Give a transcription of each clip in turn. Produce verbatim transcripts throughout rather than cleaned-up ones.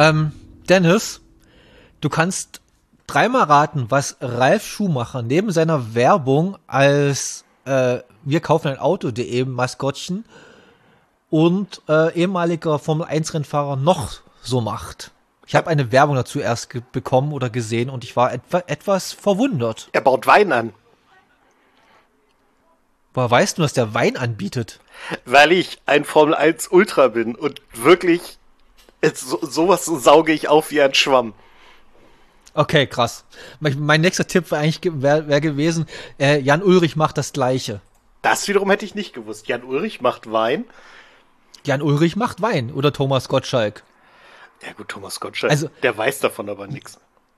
Ähm, Dennis, du kannst dreimal raten, was Ralf Schumacher neben seiner Werbung als äh, wir kaufen ein Auto punkt de Maskottchen und äh, ehemaliger Formel eins Rennfahrer noch so macht. Ich habe eine Werbung dazu erst ge- bekommen oder gesehen und ich war etwa, etwas verwundert. Er baut Wein an. Woher weißt du, dass der Wein anbietet? Weil ich ein Formel eins Ultra bin und wirklich so, sowas sauge ich auf wie ein Schwamm. Okay, krass. Mein, mein nächster Tipp wäre eigentlich ge- wär, wär gewesen, äh, Jan Ulrich macht das Gleiche. Das wiederum hätte ich nicht gewusst. Jan Ulrich macht Wein. Jan Ulrich macht Wein oder Thomas Gottschalk. Ja gut, Thomas Gottschalk, Also, der weiß davon aber nichts.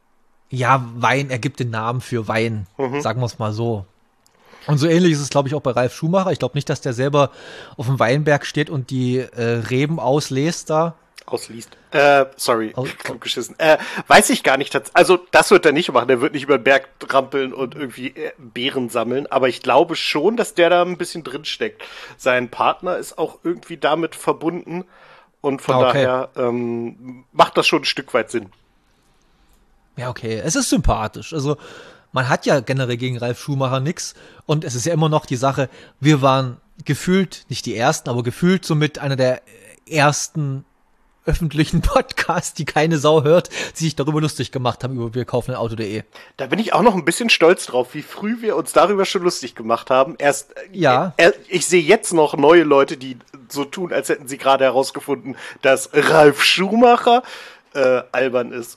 ja, Wein ergibt den Namen für Wein, mhm. sagen wir es mal so. Und so ähnlich ist es, glaube ich, auch bei Ralf Schumacher. Ich glaube nicht, dass der selber auf dem Weinberg steht und die äh, Reben auslässt da. Ausliest. Äh, sorry, Aus- klug geschissen. Äh, weiß ich gar nicht. Also, das wird er nicht machen. Der wird nicht über den Berg trampeln und irgendwie äh, Beeren sammeln. Aber ich glaube schon, dass der da ein bisschen drin steckt. Sein Partner ist auch irgendwie damit verbunden. Und von Okay. daher ähm, macht das schon ein Stück weit Sinn. Ja, okay. Es ist sympathisch. Also, man hat ja generell gegen Ralf Schumacher nix. Und es ist ja immer noch die Sache, wir waren gefühlt, nicht die ersten, aber gefühlt somit einer der ersten öffentlichen Podcasts, die keine Sau hört, die sich darüber lustig gemacht haben, über wir kaufen ein Auto punkt de. Da bin ich auch noch ein bisschen stolz drauf, wie früh wir uns darüber schon lustig gemacht haben. Erst, Ja. äh, ich sehe jetzt noch neue Leute, die so tun, als hätten sie gerade herausgefunden, dass Ralf Schumacher äh, albern ist.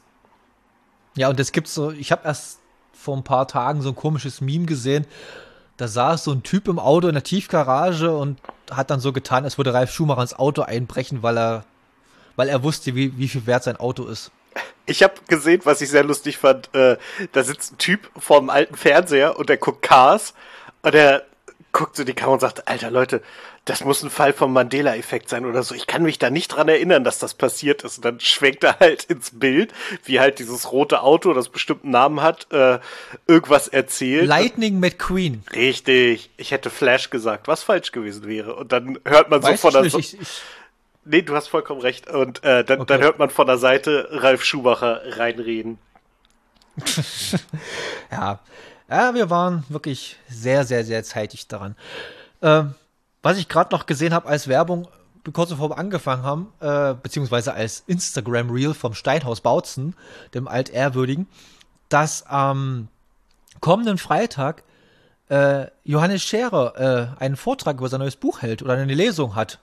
Ja, und es gibt so, ich habe erst vor ein paar Tagen so ein komisches Meme gesehen, da saß so ein Typ im Auto in der Tiefgarage und hat dann so getan, als würde Ralf Schumacher ins Auto einbrechen, weil er weil er wusste, wie, wie viel wert sein Auto ist. Ich habe gesehen, was ich sehr lustig fand, äh, da sitzt ein Typ vor dem alten Fernseher und der guckt Cars und er guckt so die Kamera und sagt, Alter Leute, das muss ein Fall vom Mandela-Effekt sein oder so. Ich kann mich da nicht dran erinnern, dass das passiert ist. Und dann schwenkt er halt ins Bild, wie halt dieses rote Auto, das bestimmten Namen hat, äh, irgendwas erzählt. Lightning McQueen. Richtig. Ich hätte Flash gesagt, was falsch gewesen wäre. Und dann hört man Weiß so von ich der nicht, so ich, ich, Nee, du hast vollkommen recht. Und äh, dann, Okay. dann hört man von der Seite Ralf Schumacher reinreden. ja. ja, wir waren wirklich sehr, sehr, sehr zeitig daran. Ähm, was ich gerade noch gesehen habe als Werbung, kurz bevor wir angefangen haben, äh, beziehungsweise als Instagram-Reel vom Steinhaus Bautzen, dem Altehrwürdigen, dass am kommenden Freitag äh, Johannes Scherer äh, einen Vortrag über sein neues Buch hält oder eine Lesung hat.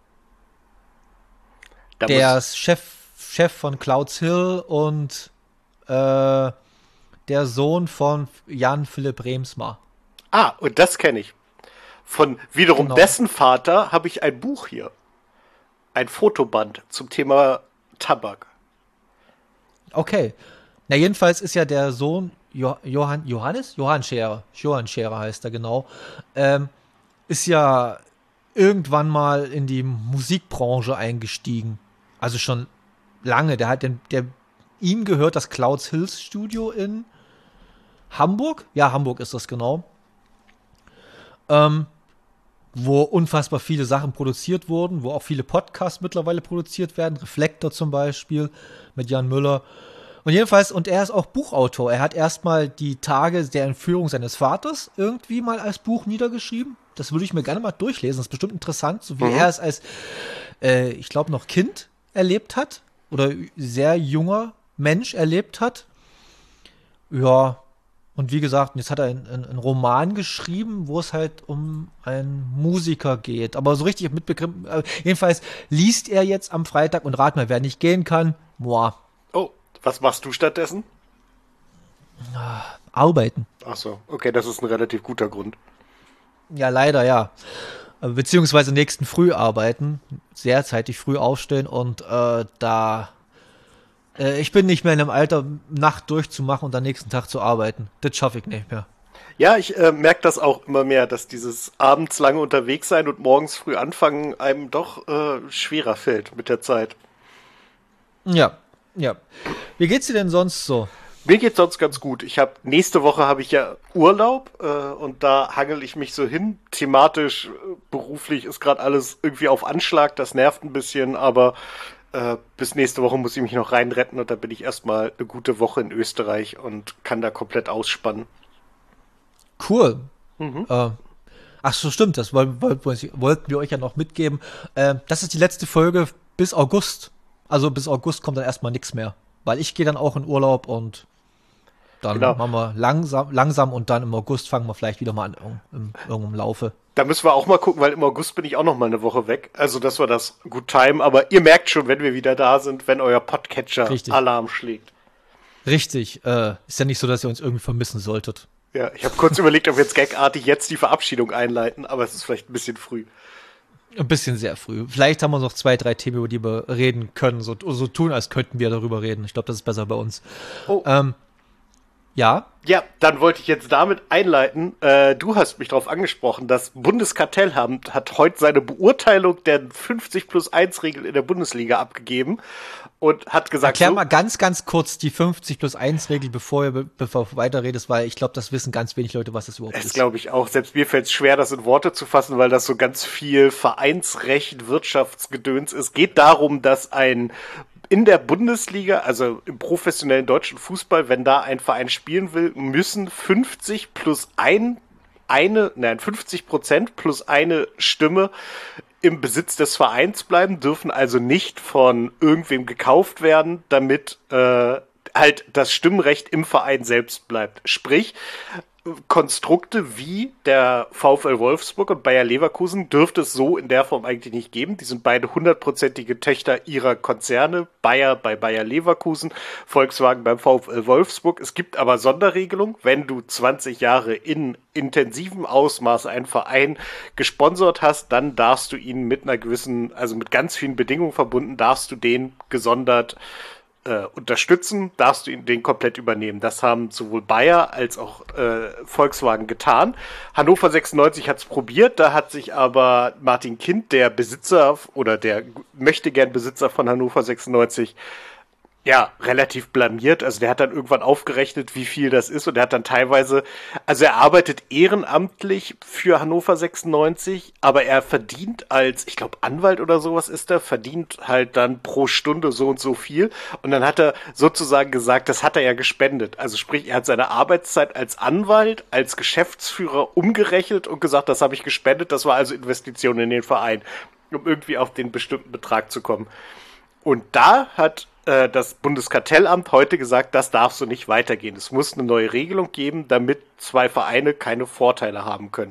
Da Der muss, ist Chef, Chef von Clouds Hill und äh, der Sohn von Jan Philipp Remsmar. ah, und das kenne ich. Von wiederum Genau. dessen Vater habe ich ein Buch hier. Ein Fotoband zum Thema Tabak. Okay. Na, jedenfalls ist ja der Sohn jo Johann, Johannes? Johann Scherer. Johann Scherer heißt er genau. Ähm, ist ja irgendwann mal in die Musikbranche eingestiegen. Also schon lange. Der hat den, der, ihm gehört das Clouds Hills Studio in Hamburg. Ja, Hamburg ist das genau. Ähm, wo unfassbar viele Sachen produziert wurden, wo auch viele Podcasts mittlerweile produziert werden. Reflektor zum Beispiel mit Jan Müller. Und jedenfalls, und er ist auch Buchautor. Er hat erstmal die Tage der Entführung seines Vaters irgendwie mal als Buch niedergeschrieben. Das würde ich mir gerne mal durchlesen. Das ist bestimmt interessant, so wie Mhm. er es als, äh, ich glaube, noch Kind erlebt hat. Oder sehr junger Mensch erlebt hat. Ja, und wie gesagt, jetzt hat er einen, einen, einen Roman geschrieben, wo es halt um einen Musiker geht. Aber so richtig mitbegriffen. Äh, jedenfalls liest er jetzt am Freitag und rat mal, wer nicht gehen kann. Boah, Oh, was machst du stattdessen? arbeiten. Ach so, okay, das ist ein relativ guter Grund. Ja, leider, ja. Äh, Beziehungsweise nächsten Früh arbeiten. Sehr zeitig früh aufstehen und äh, da. Äh, ich bin nicht mehr in einem Alter, Nacht durchzumachen und am nächsten Tag zu arbeiten. Das schaffe ich nicht mehr. Ja, ich äh, merke das auch immer mehr, dass dieses abends lange unterwegs sein und morgens früh anfangen einem doch äh, schwerer fällt mit der Zeit. Ja, ja. Wie geht's dir denn sonst so? Mir geht's sonst ganz gut. Ich habe nächste Woche habe ich ja Urlaub äh, und da hangel ich mich so hin. Thematisch, äh, beruflich ist gerade alles irgendwie auf Anschlag. Das nervt ein bisschen, aber Äh, bis nächste Woche muss ich mich noch reinretten und dann bin ich erstmal eine gute Woche in Österreich und kann da komplett ausspannen. Cool. Mhm. Äh, ach so, stimmt, das wollten, wollten wir euch ja noch mitgeben. Äh, das ist die letzte Folge bis August. Also bis August kommt dann erstmal nichts mehr. Weil ich gehe dann auch in Urlaub und dann Genau. machen wir langsam, langsam und dann im August fangen wir vielleicht wieder mal an im, irgendeinem Laufe. Da müssen wir auch mal gucken, weil im August bin ich auch noch mal eine Woche weg. Also, dass wir das gut timen. Aber ihr merkt schon, wenn wir wieder da sind, wenn euer Podcatcher Richtig. Alarm schlägt. Richtig. Äh, ist ja nicht so, dass ihr uns irgendwie vermissen solltet. Ja, ich habe kurz überlegt, ob wir jetzt gagartig jetzt die Verabschiedung einleiten, aber es ist vielleicht ein bisschen früh. Ein bisschen sehr früh. Vielleicht haben wir noch zwei, drei Themen, über die wir reden können. So, so tun, als könnten wir darüber reden. Ich glaube, das ist besser bei uns. Oh. Ähm, ja. Ja, dann wollte ich jetzt damit einleiten. Äh, du hast mich darauf angesprochen, das Bundeskartellamt hat heute seine Beurteilung der fünfzig plus eins Regel in der Bundesliga abgegeben und hat gesagt, Erklär so, mal ganz, ganz kurz die fünfzig plus eins Regel, bevor ihr bevor du weiterredest, weil ich glaube, das wissen ganz wenig Leute, was das überhaupt das ist. glaube ich auch. Selbst mir fällt es schwer, das in Worte zu fassen, weil das so ganz viel Vereinsrecht, Wirtschaftsgedöns ist. Geht darum, dass ein in der Bundesliga, also im professionellen deutschen Fußball, wenn da ein Verein spielen will, müssen fünfzig plus ein, eine, nein, fünfzig Prozent plus eine Stimme im Besitz des Vereins bleiben, dürfen also nicht von irgendwem gekauft werden, damit äh, halt das Stimmrecht im Verein selbst bleibt. Sprich, Konstrukte wie der VfL Wolfsburg und Bayer Leverkusen dürfte es so in der Form eigentlich nicht geben. Die sind beide hundertprozentige Töchter ihrer Konzerne. Bayer bei Bayer Leverkusen, Volkswagen beim VfL Wolfsburg. Es gibt aber Sonderregelungen. Wenn du zwanzig Jahre in intensivem Ausmaß einen Verein gesponsert hast, dann darfst du ihn mit einer gewissen, also mit ganz vielen Bedingungen verbunden, darfst du den gesondert Äh, unterstützen, darfst du ihn den komplett übernehmen. Das haben sowohl Bayer als auch äh, Volkswagen getan. Hannover sechsundneunzig hat es probiert, da hat sich aber Martin Kind, der Besitzer oder der möchte gern Besitzer von Hannover sechsundneunzig, ja, relativ blamiert. Also der hat dann irgendwann aufgerechnet, wie viel das ist und der hat dann teilweise, also er arbeitet ehrenamtlich für Hannover sechsundneunzig, aber er verdient als, ich glaube Anwalt oder sowas ist er, verdient halt dann pro Stunde so und so viel und dann hat er sozusagen gesagt, das hat er ja gespendet. Also sprich, er hat seine Arbeitszeit als Anwalt, als Geschäftsführer umgerechnet und gesagt, das habe ich gespendet, das war also Investition in den Verein, um irgendwie auf den bestimmten Betrag zu kommen. Und da hat das Bundeskartellamt heute gesagt, das darf so nicht weitergehen. Es muss eine neue Regelung geben, damit zwei Vereine keine Vorteile haben können.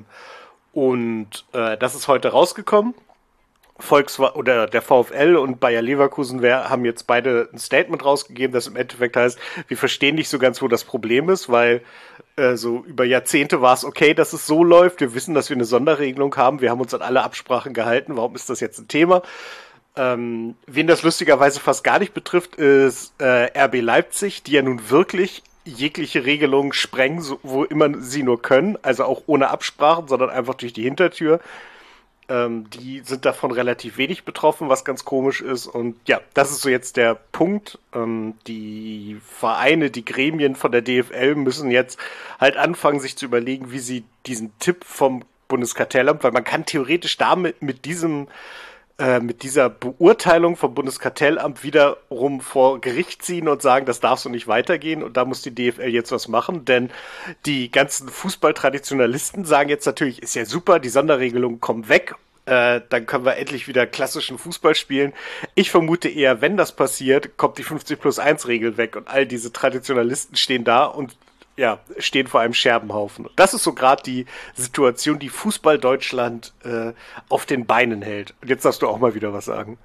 Und äh, das ist heute rausgekommen. Volkswagen oder der VfL und Bayer Leverkusen wär, haben jetzt beide ein Statement rausgegeben, das im Endeffekt heißt, wir verstehen nicht so ganz, wo das Problem ist, weil äh, so über Jahrzehnte war es okay, dass es so läuft. Wir wissen, dass wir eine Sonderregelung haben. Wir haben uns an alle Absprachen gehalten. Warum ist das jetzt ein Thema? Ähm, wen das lustigerweise fast gar nicht betrifft, ist äh, R B Leipzig, die ja nun wirklich jegliche Regelung sprengen, so, wo immer sie nur können, also auch ohne Absprachen, sondern einfach durch die Hintertür. Ähm, die sind davon relativ wenig betroffen, was ganz komisch ist. Und ja, das ist so jetzt der Punkt. Ähm, die Vereine, die Gremien von der D F L müssen jetzt halt anfangen, sich zu überlegen, wie sie diesen Tipp vom Bundeskartellamt, weil man kann theoretisch damit mit diesem mit dieser Beurteilung vom Bundeskartellamt wiederum vor Gericht ziehen und sagen, das darf so nicht weitergehen und da muss die D F L jetzt was machen, denn die ganzen Fußballtraditionalisten sagen jetzt natürlich, ist ja super, die Sonderregelungen kommen weg, äh, dann können wir endlich wieder klassischen Fußball spielen. Ich vermute eher, wenn das passiert, kommt die fünfzig plus eins Regel weg und all diese Traditionalisten stehen da und ja, stehen vor einem Scherbenhaufen. Das ist so gerade die Situation, die Fußball Deutschland äh, auf den Beinen hält. Und jetzt darfst du auch mal wieder was sagen.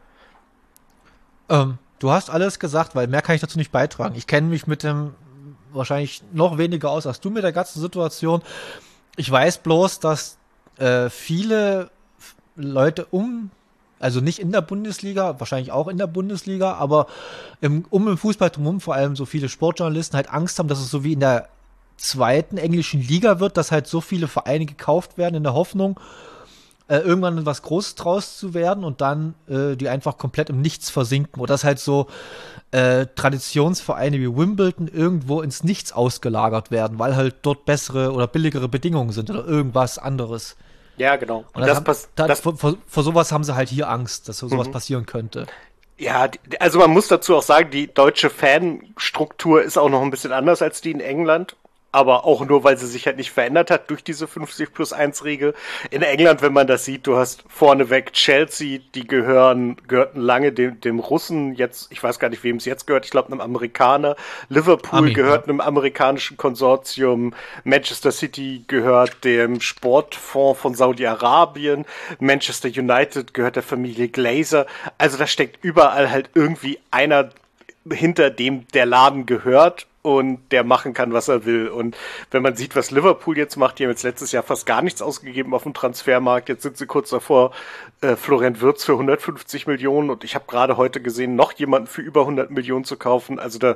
Ähm, du hast alles gesagt, weil mehr kann ich dazu nicht beitragen. Ich kenne mich mit dem wahrscheinlich noch weniger aus als du mit der ganzen Situation. Ich weiß bloß, dass äh, viele Leute um, also nicht in der Bundesliga, wahrscheinlich auch in der Bundesliga, aber im, um im Fußball drumherum vor allem so viele Sportjournalisten halt Angst haben, dass es so wie in der zweiten englischen Liga wird, dass halt so viele Vereine gekauft werden in der Hoffnung, äh, irgendwann was Großes draus zu werden und dann äh, die einfach komplett im Nichts versinken. Oder dass halt so äh, Traditionsvereine wie Wimbledon irgendwo ins Nichts ausgelagert werden, weil halt dort bessere oder billigere Bedingungen sind oder irgendwas anderes. Ja, genau. Und das das haben, pass- da, das vor, vor, vor sowas haben sie halt hier Angst, dass so sowas Mhm. passieren könnte. Ja, die- also man muss dazu auch sagen, die deutsche Fanstruktur ist auch noch ein bisschen anders als die in England. Aber auch nur, weil sie sich halt nicht verändert hat durch diese fünfzig plus eins Regel. In England, wenn man das sieht, du hast vorneweg Chelsea, die gehören, gehörten lange dem, dem Russen, jetzt, ich weiß gar nicht, wem es jetzt gehört, ich glaube einem Amerikaner. Liverpool Ami, gehört ja. einem amerikanischen Konsortium. Manchester City gehört dem Sportfonds von Saudi-Arabien. Manchester United gehört der Familie Glazer. Also da steckt überall halt irgendwie einer hinter dem der Laden gehört und der machen kann, was er will. Und wenn man sieht, was Liverpool jetzt macht, die haben jetzt letztes Jahr fast gar nichts ausgegeben auf dem Transfermarkt. Jetzt sind sie kurz davor, äh, Florian Wirtz für hundertfünfzig Millionen und ich habe gerade heute gesehen, noch jemanden für über hundert Millionen zu kaufen. Also da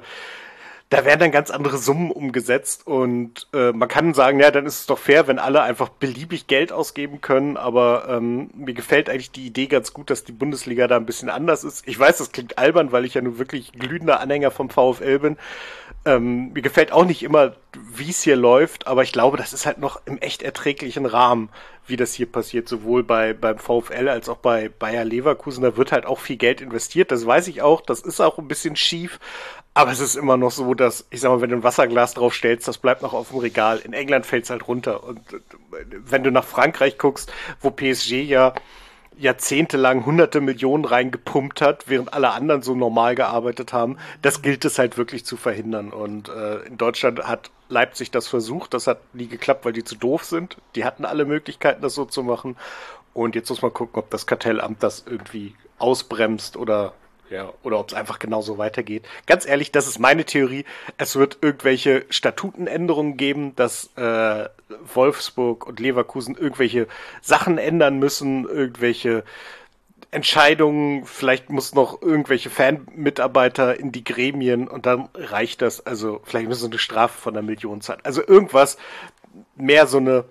da werden dann ganz andere Summen umgesetzt und äh, man kann sagen, ja, dann ist es doch fair, wenn alle einfach beliebig Geld ausgeben können, aber ähm, mir gefällt eigentlich die Idee ganz gut, dass die Bundesliga da ein bisschen anders ist. Ich weiß, das klingt albern, weil ich ja nun wirklich glühender Anhänger vom VfL bin. Ähm, mir gefällt auch nicht immer, wie es hier läuft, aber ich glaube, das ist halt noch im echt erträglichen Rahmen, wie das hier passiert, sowohl bei beim VfL als auch bei Bayer Leverkusen. Da wird halt auch viel Geld investiert, das weiß ich auch, das ist auch ein bisschen schief, aber es ist immer noch so, dass, ich sag mal, wenn du ein Wasserglas drauf stellst, das bleibt noch auf dem Regal. In England fällt es halt runter. Und äh, wenn du nach Frankreich guckst, wo P S G ja jahrzehntelang hunderte Millionen reingepumpt hat, während alle anderen so normal gearbeitet haben, das gilt es halt wirklich zu verhindern. Und äh, in Deutschland hat Leipzig das versucht, das hat nie geklappt, weil die zu doof sind. Die hatten alle Möglichkeiten, das so zu machen. Und jetzt muss man gucken, ob das Kartellamt das irgendwie ausbremst oder ja, oder ob es einfach genauso weitergeht. Ganz ehrlich, das ist meine Theorie. Es wird irgendwelche Statutenänderungen geben, dass äh, Wolfsburg und Leverkusen irgendwelche Sachen ändern müssen, irgendwelche Entscheidungen, vielleicht muss noch irgendwelche Fanmitarbeiter in die Gremien und dann reicht das. Also vielleicht müssen sie eine Strafe von einer Million zahlen. Also irgendwas, mehr so eine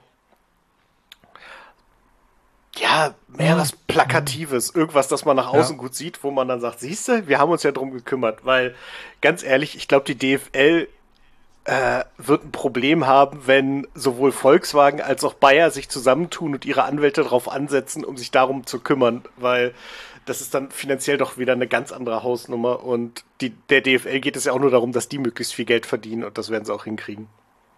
ja, mehr Ja, was Plakatives, irgendwas, das man nach außen ja. gut sieht, wo man dann sagt, siehst du, wir haben uns ja drum gekümmert, weil ganz ehrlich, ich glaube, die D F L äh, wird ein Problem haben, wenn sowohl Volkswagen als auch Bayer sich zusammentun und ihre Anwälte darauf ansetzen, um sich darum zu kümmern, weil das ist dann finanziell doch wieder eine ganz andere Hausnummer und die, der D F L geht es ja auch nur darum, dass die möglichst viel Geld verdienen und das werden sie auch hinkriegen.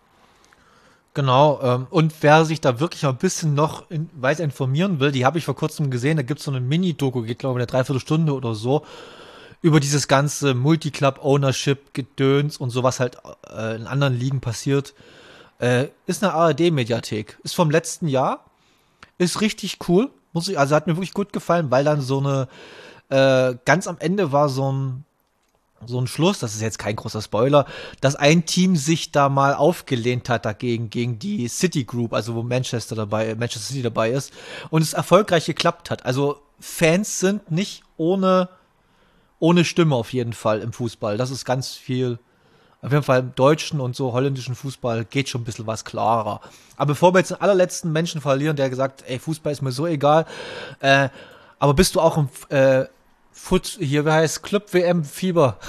Genau, ähm, und wer sich da wirklich noch ein bisschen noch in, weiter informieren will, die habe ich vor kurzem gesehen, da gibt es so eine Mini-Doku, geht glaube ich eine Dreiviertelstunde oder so, über dieses ganze Multiclub-Ownership-Gedöns und so, was halt äh, in anderen Ligen passiert. Äh, ist eine A R D-Mediathek, ist vom letzten Jahr, ist richtig cool, muss ich, also hat mir wirklich gut gefallen, weil dann so eine, äh, ganz am Ende war so ein so ein Schluss, das ist jetzt kein großer Spoiler, dass ein Team sich da mal aufgelehnt hat dagegen, gegen die City Group, also wo Manchester dabei, Manchester City dabei ist, und es erfolgreich geklappt hat. Also Fans sind nicht ohne, ohne Stimme auf jeden Fall im Fußball. Das ist ganz viel, auf jeden Fall im deutschen und so holländischen Fußball geht schon ein bisschen was klarer. Aber bevor wir jetzt den allerletzten Menschen verlieren, der gesagt, ey, Fußball ist mir so egal, äh, aber bist du auch im, äh, Foot, hier, wie heißt Club-W M-Fieber?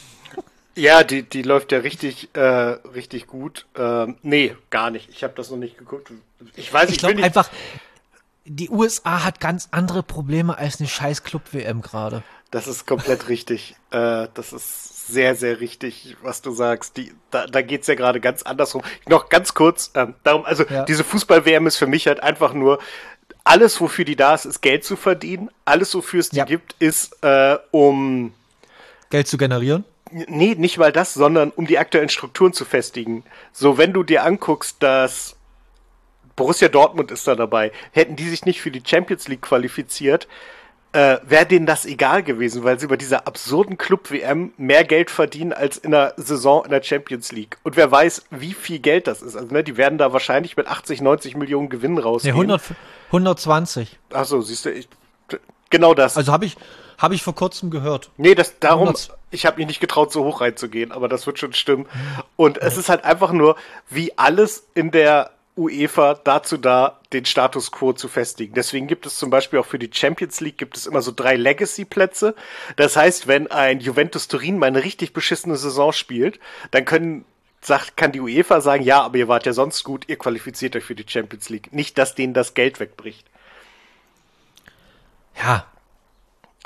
Ja, die, die läuft ja richtig, äh, richtig gut. Ähm, nee, gar nicht. Ich habe das noch nicht geguckt. Ich weiß, Ich ich will glaube nicht. einfach, die U S A hat ganz andere Probleme als eine scheiß Club-W M gerade. Das ist komplett richtig. Äh, das ist sehr, sehr richtig, was du sagst. Die, da da geht's ja gerade ganz andersrum. Noch ganz kurz, ähm, darum, also Ja. diese Fußball-W M ist für mich halt einfach nur, alles, wofür die da ist, ist Geld zu verdienen. Alles, wofür es die Ja. gibt, ist äh, um Geld zu generieren. nee, nicht mal das, sondern um die aktuellen Strukturen zu festigen. So, wenn du dir anguckst, dass Borussia Dortmund ist da dabei, hätten die sich nicht für die Champions League qualifiziert, äh, wäre denen das egal gewesen, weil sie über dieser absurden Club-W M mehr Geld verdienen als in der Saison in der Champions League. Und wer weiß, wie viel Geld das ist. Also, ne, die werden da wahrscheinlich mit achtzig, neunzig Millionen Gewinn Ne, rausgehen. hundert, hundertzwanzig. Achso, siehst du, ich, genau das. Also habe ich, hab ich vor kurzem gehört. Nee, das darum, hundert. ich habe mich nicht getraut, so hoch reinzugehen, aber das wird schon stimmen. Und es ist halt einfach nur, wie alles in der UEFA dazu da, den Status quo zu festigen. Deswegen gibt es zum Beispiel auch für die Champions League gibt es immer so drei Legacy-Plätze. Das heißt, wenn ein Juventus Turin mal eine richtig beschissene Saison spielt, dann können sagt, kann die UEFA sagen, ja, aber ihr wart ja sonst gut, ihr qualifiziert euch für die Champions League. Nicht, dass denen das Geld wegbricht. Ja, Darum.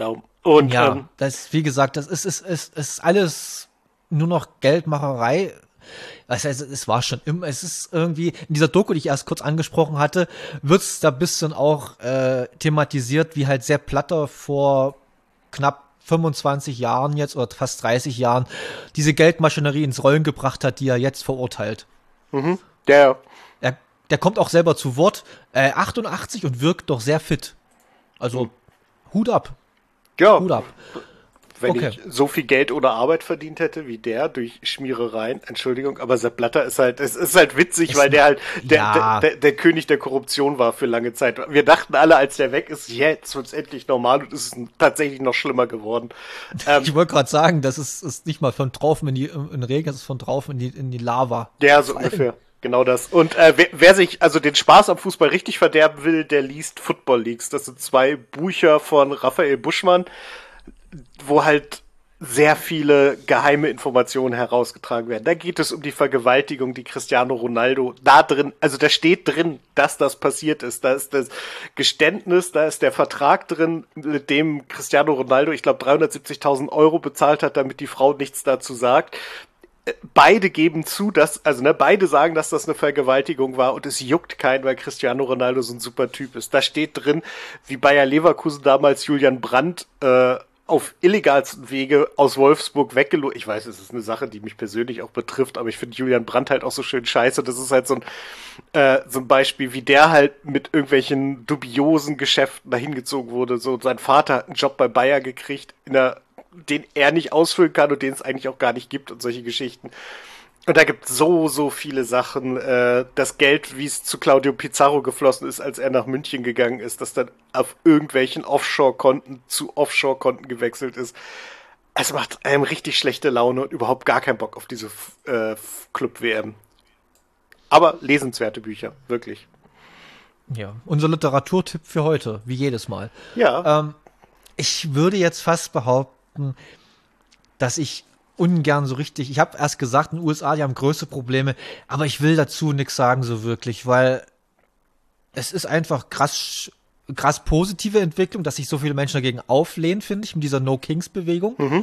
Und ja, ähm, das, wie gesagt, das ist, ist, ist, ist alles nur noch Geldmacherei. Also, es, es war schon immer, es ist irgendwie, in dieser Doku, die ich erst kurz angesprochen hatte, wird es da ein bisschen auch äh, thematisiert, wie halt Sepp Blatter vor knapp fünfundzwanzig Jahren jetzt oder fast dreißig Jahren diese Geldmaschinerie ins Rollen gebracht hat, die er jetzt verurteilt. mhm, der, Er, der kommt auch selber zu Wort, äh, achtundachtzig und wirkt doch sehr fit. Also, Mhm. Hut ab, ja, Hut ab. wenn Okay. ich so viel Geld oder Arbeit verdient hätte wie der durch Schmierereien, Entschuldigung, aber Sepp Blatter ist halt, es ist halt witzig, Ist weil der ein- halt der, ja. der, der, der König der Korruption war für lange Zeit. Wir dachten alle, als der weg ist, jetzt wird's endlich normal und es ist tatsächlich noch schlimmer geworden. Ähm, Ich wollte gerade sagen, das ist, ist nicht mal von Traufen in die in Regen, das ist von Traufen in die, in die Lava. Ja, so Vor allem- ungefähr. Genau das. Und äh, wer, wer sich also den Spaß am Fußball richtig verderben will, der liest Football Leagues. Das sind zwei Bücher von Raphael Buschmann, wo halt sehr viele geheime Informationen herausgetragen werden. Da geht es um die Vergewaltigung, die Cristiano Ronaldo da drin, also da steht drin, dass das passiert ist. Da ist das Geständnis, da ist der Vertrag drin, mit dem Cristiano Ronaldo, ich glaube, dreihundertsiebzigtausend Euro bezahlt hat, damit die Frau nichts dazu sagt. Beide geben zu, dass, also ne, beide sagen, dass das eine Vergewaltigung war und es juckt keinen, weil Cristiano Ronaldo so ein super Typ ist. Da steht drin, wie Bayer Leverkusen damals Julian Brandt äh, auf illegalsten Wege aus Wolfsburg weggelogen. Ich weiß, es ist eine Sache, die mich persönlich auch betrifft, aber ich finde Julian Brandt halt auch so schön scheiße. Das ist halt so ein, äh, so ein Beispiel, wie der halt mit irgendwelchen dubiosen Geschäften dahin gezogen wurde. So, sein Vater hat einen Job bei Bayer gekriegt, in der den er nicht ausfüllen kann und den es eigentlich auch gar nicht gibt und solche Geschichten. Und da gibt es so, so viele Sachen. Äh, das Geld, wie es zu Claudio Pizarro geflossen ist, als er nach München gegangen ist, das dann auf irgendwelchen Offshore-Konten zu Offshore-Konten gewechselt ist. Es macht einem richtig schlechte Laune und überhaupt gar keinen Bock auf diese äh, Club-W M. Aber lesenswerte Bücher, wirklich. Ja, unser Literaturtipp für heute, wie jedes Mal. Ja. Ähm, ich würde jetzt fast behaupten, dass ich ungern so richtig, ich habe erst gesagt, in den U S A, die haben größte Probleme, aber ich will dazu nichts sagen so wirklich, weil es ist einfach krass, krass positive Entwicklung, dass sich so viele Menschen dagegen auflehnen, finde ich, mit dieser No-Kings-Bewegung. Mhm.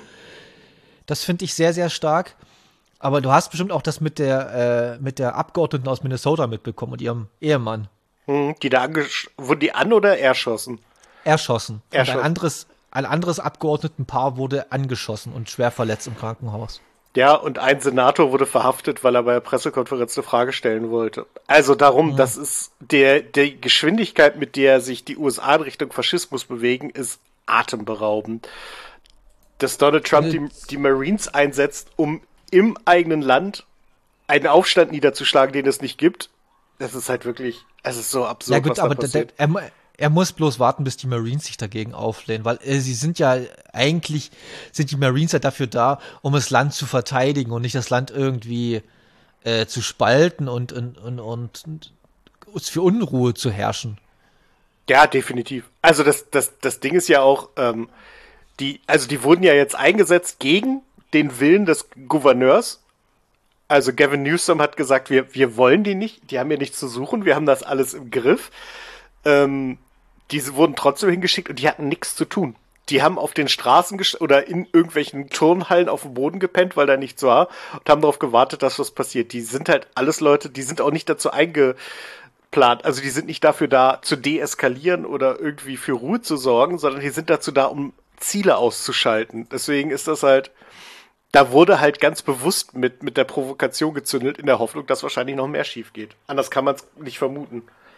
Das finde ich sehr, sehr stark. Aber du hast bestimmt auch das mit der, äh, mit der Abgeordneten aus Minnesota mitbekommen und ihrem Ehemann. Hm, die da angesch- wurden die an- oder erschossen? Erschossen. Erschossen. Und ein anderes, ein anderes Abgeordnetenpaar wurde angeschossen und schwer verletzt im Krankenhaus. Ja, und ein Senator wurde verhaftet, weil er bei der Pressekonferenz eine Frage stellen wollte. Also darum, Mhm. das ist der, der Geschwindigkeit, mit der sich die U S A in Richtung Faschismus bewegen, ist atemberaubend. Dass Donald Trump die, die Marines einsetzt, um im eigenen Land einen Aufstand niederzuschlagen, den es nicht gibt, das ist halt wirklich, es ist so absurd, Ja gut, was da aber der, der, passiert. er, mu- er muss bloß warten, bis die Marines sich dagegen auflehnen, weil äh, sie sind ja, eigentlich sind die Marines ja dafür da, um das Land zu verteidigen und nicht das Land irgendwie äh, zu spalten und, und, und, und, und für Unruhe zu herrschen. Ja, definitiv. Also das, das, das Ding ist ja auch, ähm, die, also die wurden ja jetzt eingesetzt gegen den Willen des Gouverneurs. Also Gavin Newsom hat gesagt, wir, wir wollen die nicht, die haben hier nichts zu suchen, wir haben das alles im Griff. Ähm, diese wurden trotzdem hingeschickt und die hatten nichts zu tun. Die haben auf den Straßen gest- oder in irgendwelchen Turnhallen auf dem Boden gepennt, weil da nichts war und haben darauf gewartet, dass was passiert. Die sind halt alles Leute, die sind auch nicht dazu eingeplant. Also die sind nicht dafür da, zu deeskalieren oder irgendwie für Ruhe zu sorgen, sondern die sind dazu da, um Ziele auszuschalten. Deswegen ist das halt, da wurde halt ganz bewusst mit, mit der Provokation gezündelt, in der Hoffnung, dass wahrscheinlich noch mehr schief geht. Anders kann man es nicht vermuten.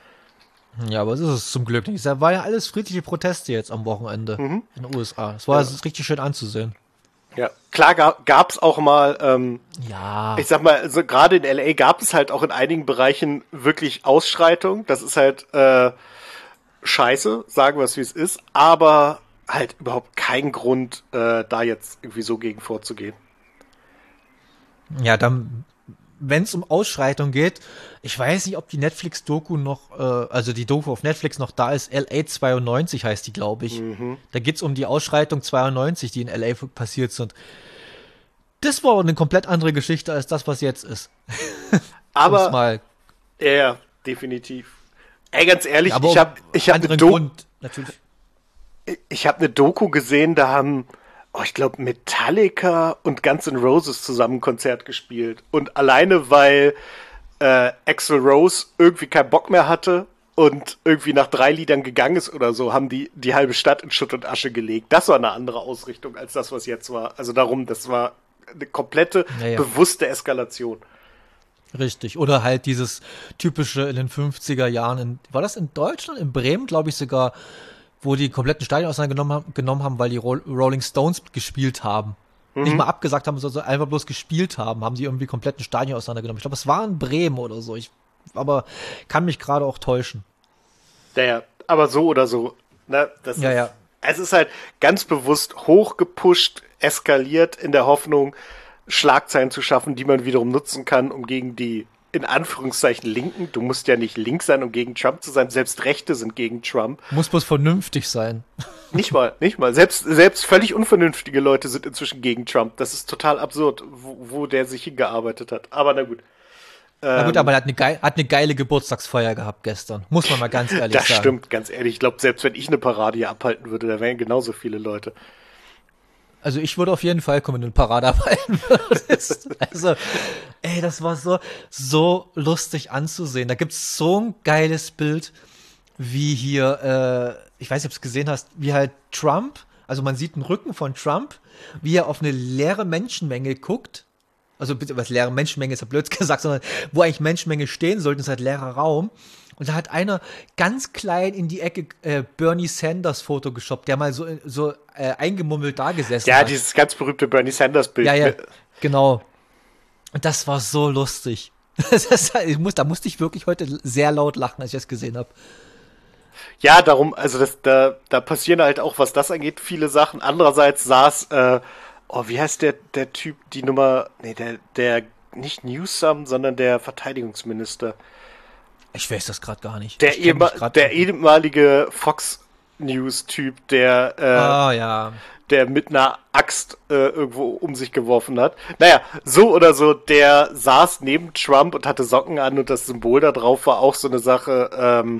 Ja, aber es ist es zum Glück nicht. Es war ja alles friedliche Proteste jetzt am Wochenende Mhm. in den U S A. Es war es ist richtig schön anzusehen. Ja, klar ga, gab's auch mal, ähm, Ja. ich sag mal, also gerade in L A gab es halt auch in einigen Bereichen wirklich Ausschreitungen. Das ist halt äh, scheiße, sagen wir es wie es ist, aber halt überhaupt kein Grund, äh, da jetzt irgendwie so gegen vorzugehen. Ja, dann, wenn es um Ausschreitung geht, ich weiß nicht, ob die Netflix-Doku noch, äh, also die Doku auf Netflix noch da ist, L A zweiundneunzig heißt die, glaube ich. Mhm. Da geht's um die Ausschreitung zweiundneunzig, die in L A passiert sind. Das war aber eine komplett andere Geschichte als das, was jetzt ist. Um's Aber, mal, ja, ja, definitiv. Ey, ganz ehrlich, aber ich habe ich hab anderen eine Doku, Grund, natürlich. Ich habe eine Doku gesehen, da haben, oh, ich glaube, Metallica und Guns N' Roses zusammen ein Konzert gespielt. Und alleine, weil äh, Axl Rose irgendwie keinen Bock mehr hatte und irgendwie nach drei Liedern gegangen ist oder so, haben die die halbe Stadt in Schutt und Asche gelegt. Das war eine andere Ausrichtung als das, was jetzt war. Also darum, das war eine komplette, ja, ja. bewusste Eskalation. Richtig. Oder halt dieses typische in den fünfziger Jahren, in, war das in Deutschland? In Bremen, glaube ich sogar, wo die kompletten Stadien auseinandergenommen haben, genommen haben, weil die Ro- Rolling Stones gespielt haben. Mhm. Nicht mal abgesagt haben, sondern einfach bloß gespielt haben, haben sie irgendwie kompletten Stadien auseinandergenommen. Ich glaube, es war in Bremen oder so. Ich, aber kann mich gerade auch täuschen. Ja, ja, aber so oder so. Ne, das ja, ist, ja. Es ist halt ganz bewusst hochgepusht, eskaliert in der Hoffnung, Schlagzeilen zu schaffen, die man wiederum nutzen kann, um gegen die, in Anführungszeichen, Linken, du musst ja nicht links sein, um gegen Trump zu sein, selbst Rechte sind gegen Trump. Muss bloß vernünftig sein. Nicht mal, nicht mal. Selbst, selbst völlig unvernünftige Leute sind inzwischen gegen Trump. Das ist total absurd, wo, wo der sich hingearbeitet hat. Aber na gut. Na gut, aber er hat eine, geile, hat eine geile Geburtstagsfeier gehabt gestern. Muss man mal ganz ehrlich das sagen. Das stimmt, ganz ehrlich. Ich glaube, selbst wenn ich eine Parade hier abhalten würde, da wären genauso viele Leute. Also ich würde auf jeden Fall kommen, wenn du eine Parade abhalten würdest. Also, ey, das war so, so lustig anzusehen. Da gibt's so ein geiles Bild, wie hier, äh, ich weiß nicht, ob du es gesehen hast, wie halt Trump, also man sieht den Rücken von Trump, wie er auf eine leere Menschenmenge guckt. Also, was leere Menschenmenge ist ja blöd gesagt, sondern wo eigentlich Menschenmenge stehen sollten, ist halt leerer Raum. Und da hat einer ganz klein in die Ecke äh, Bernie Sanders Foto geshoppt, der mal so, so äh, eingemummelt da gesessen ja, hat. Ja, dieses ganz berühmte Bernie Sanders Bild. Ja, ja, genau. Und das war so lustig. Das ist, ich muss, da musste ich wirklich heute sehr laut lachen, als ich das gesehen habe. Ja, darum, also das, da, da passieren halt auch, was das angeht, viele Sachen. Andererseits saß, äh, oh, wie heißt der, der Typ, die Nummer, nee, der, der, nicht Newsom, sondern der Verteidigungsminister. Ich weiß das gerade gar nicht. Der, ehema- der ehemalige Fox News-Typ, der, äh, oh, ja. der mit einer Axt äh, irgendwo um sich geworfen hat. Naja, so oder so, der saß neben Trump und hatte Socken an und das Symbol da drauf war auch so eine Sache, ähm,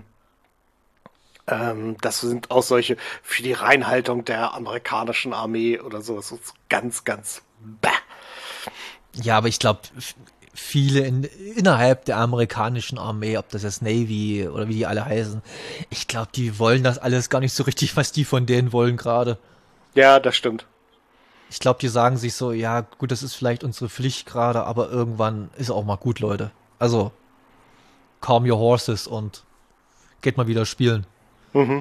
ähm, das sind auch solche für die Reinhaltung der amerikanischen Armee oder sowas. So ganz, ganz bäh. Ja, aber ich glaube, viele in, innerhalb der amerikanischen Armee, ob das jetzt Navy oder wie die alle heißen, ich glaube, die wollen das alles gar nicht so richtig, was die von denen wollen gerade. Ja, das stimmt. Ich glaube, die sagen sich so, ja, gut, das ist vielleicht unsere Pflicht gerade, aber irgendwann ist auch mal gut, Leute. Also, calm your horses und geht mal wieder spielen. Mhm.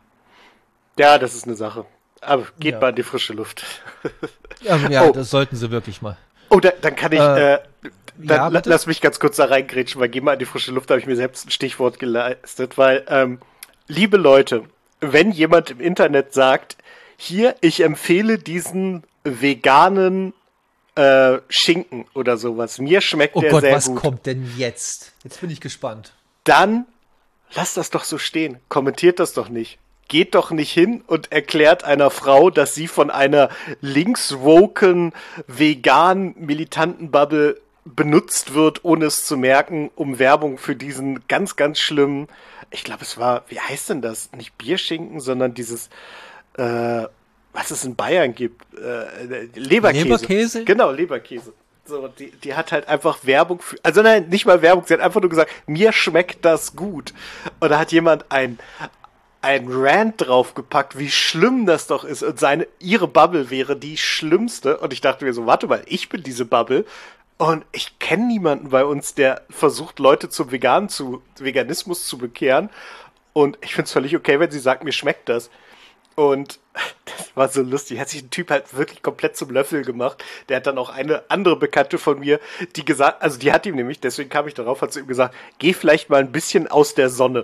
Ja, das ist eine Sache. Aber geht ja. mal in die frische Luft. ja, ja oh. das sollten sie wirklich mal. Oh, da, dann kann ich, äh, äh, dann ja, lass mich ganz kurz da reingrätschen, weil geh mal in die frische Luft, da habe ich mir selbst ein Stichwort geleistet, weil, ähm, liebe Leute, wenn jemand im Internet sagt, hier, ich empfehle diesen veganen äh, Schinken oder sowas, mir schmeckt oh der Gott, sehr was gut. Was kommt denn jetzt? Jetzt bin ich gespannt. Dann lasst das doch so stehen, kommentiert das doch nicht. Geht doch nicht hin und erklärt einer Frau, dass sie von einer linkswoken, vegan, militanten Bubble benutzt wird, ohne es zu merken, um Werbung für diesen ganz, ganz schlimmen, ich glaube, es war, wie heißt denn das? Nicht Bierschinken, sondern dieses, äh, was es in Bayern gibt, äh, Leberkäse. Leberkäse? Genau, Leberkäse. So, die, die hat halt einfach Werbung für, also nein, nicht mal Werbung, sie hat einfach nur gesagt, mir schmeckt das gut. Und da hat jemand ein, ein Rant draufgepackt, wie schlimm das doch ist und seine, ihre Bubble wäre die schlimmste und ich dachte mir so, warte mal, ich bin diese Bubble und ich kenne niemanden bei uns, der versucht, Leute zum Vegan, zu Veganismus zu bekehren und ich finde es völlig okay, wenn sie sagt, mir schmeckt das. Und das war so lustig, hat sich ein Typ halt wirklich komplett zum Löffel gemacht. Der hat dann auch eine andere Bekannte von mir, die gesagt, also die hat ihm nämlich, deswegen kam ich darauf, hat zu ihm gesagt, geh vielleicht mal ein bisschen aus der Sonne.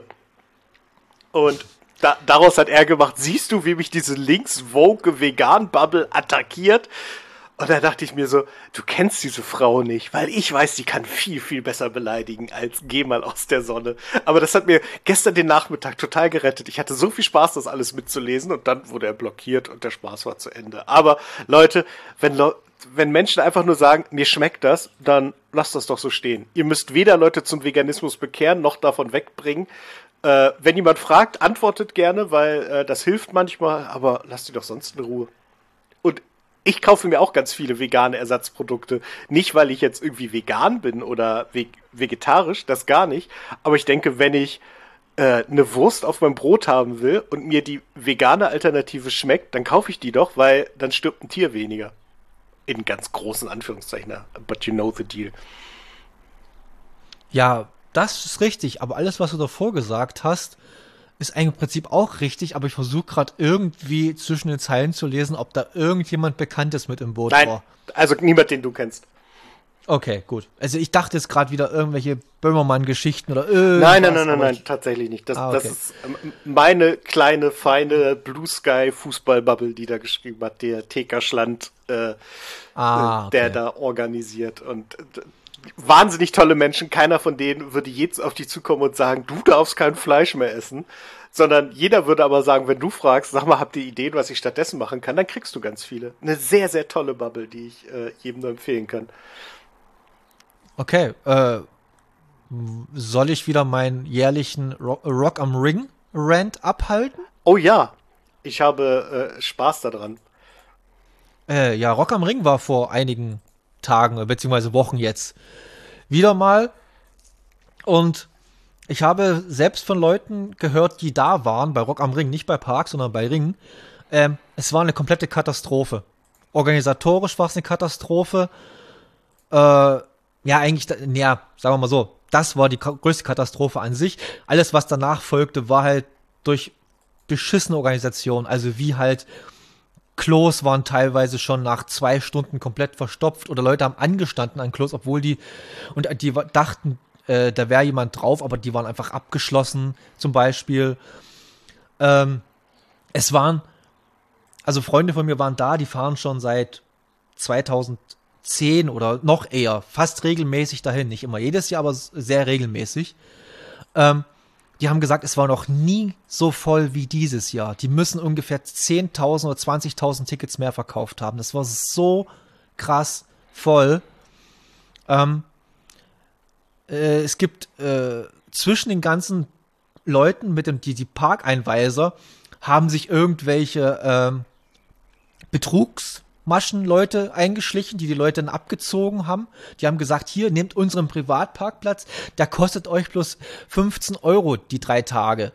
Und da, daraus hat er gemacht, siehst du, wie mich diese links-woke Vegan-Bubble attackiert? Und da dachte ich mir so, du kennst diese Frau nicht, weil ich weiß, die kann viel, viel besser beleidigen als geh mal aus der Sonne. Aber das hat mir gestern den Nachmittag total gerettet. Ich hatte so viel Spaß, das alles mitzulesen und dann wurde er blockiert und der Spaß war zu Ende. Aber Leute, wenn, Le- wenn Menschen einfach nur sagen, mir schmeckt das, dann lasst das doch so stehen. Ihr müsst weder Leute zum Veganismus bekehren, noch davon wegbringen. Äh, wenn jemand fragt, antwortet gerne, weil äh, das hilft manchmal, aber lasst die doch sonst in Ruhe. Und ich kaufe mir auch ganz viele vegane Ersatzprodukte. Nicht, weil ich jetzt irgendwie vegan bin oder ve- vegetarisch, das gar nicht. Aber ich denke, wenn ich äh, eine Wurst auf meinem Brot haben will und mir die vegane Alternative schmeckt, dann kaufe ich die doch, weil dann stirbt ein Tier weniger. In ganz großen Anführungszeichen. But you know the deal. Ja, das ist richtig, aber alles, was du davor gesagt hast, ist eigentlich im Prinzip auch richtig, aber ich versuche gerade irgendwie zwischen den Zeilen zu lesen, ob da irgendjemand Bekanntes mit im Boot Nein, war. also niemand, den du kennst. Okay, gut. Also ich dachte jetzt gerade wieder irgendwelche Böhmermann-Geschichten oder irgendwas. Nein, nein, nein, nein, aber nein, ich, tatsächlich nicht. Das, ah, das okay. ist ähm, meine kleine, feine Blue Sky Fußballbubble, die da geschrieben hat, der T K Schland, äh, äh, Ah, der okay. da organisiert. Und äh, wahnsinnig tolle Menschen. Keiner von denen würde jetzt auf dich zukommen und sagen, du darfst kein Fleisch mehr essen. Sondern jeder würde aber sagen, wenn du fragst, sag mal, habt ihr Ideen, was ich stattdessen machen kann, dann kriegst du ganz viele. Eine sehr, sehr tolle Bubble, die ich äh, jedem nur empfehlen kann. Okay, äh, soll ich wieder meinen jährlichen Ro Rock am Ring Rant abhalten? Oh ja, ich habe äh, Spaß daran. Äh, ja, Rock am Ring war vor einigen Tagen, äh, beziehungsweise Wochen jetzt wieder mal. Und ich habe selbst von Leuten gehört, die da waren, bei Rock am Ring, nicht bei Park, sondern bei Ring. Ähm, es war eine komplette Katastrophe. Organisatorisch war es eine Katastrophe. Äh, ja, eigentlich, da- ja, sagen wir mal so, das war die ka- größte Katastrophe an sich. Alles, was danach folgte, war halt durch beschissene Organisation. Also wie halt Klos waren teilweise schon nach zwei Stunden komplett verstopft oder Leute haben angestanden an Klos, obwohl die und die wa- dachten, äh, da wäre jemand drauf, aber die waren einfach abgeschlossen, zum Beispiel. Ähm, es waren, also Freunde von mir waren da, die fahren schon seit zweitausendzehn oder noch eher, fast regelmäßig dahin. Nicht immer jedes Jahr, aber s- sehr regelmäßig. Ähm, Die haben gesagt, es war noch nie so voll wie dieses Jahr. Die müssen ungefähr zehntausend oder zwanzigtausend Tickets mehr verkauft haben. Das war so krass voll. Ähm, äh, es gibt äh, zwischen den ganzen Leuten mit dem, die, die Parkeinweiser, haben sich irgendwelche ähm, Betrugsmaschen-Leute eingeschlichen, die die Leute dann abgezogen haben. Die haben gesagt, hier, nehmt unseren Privatparkplatz, der kostet euch bloß fünfzehn Euro die drei Tage.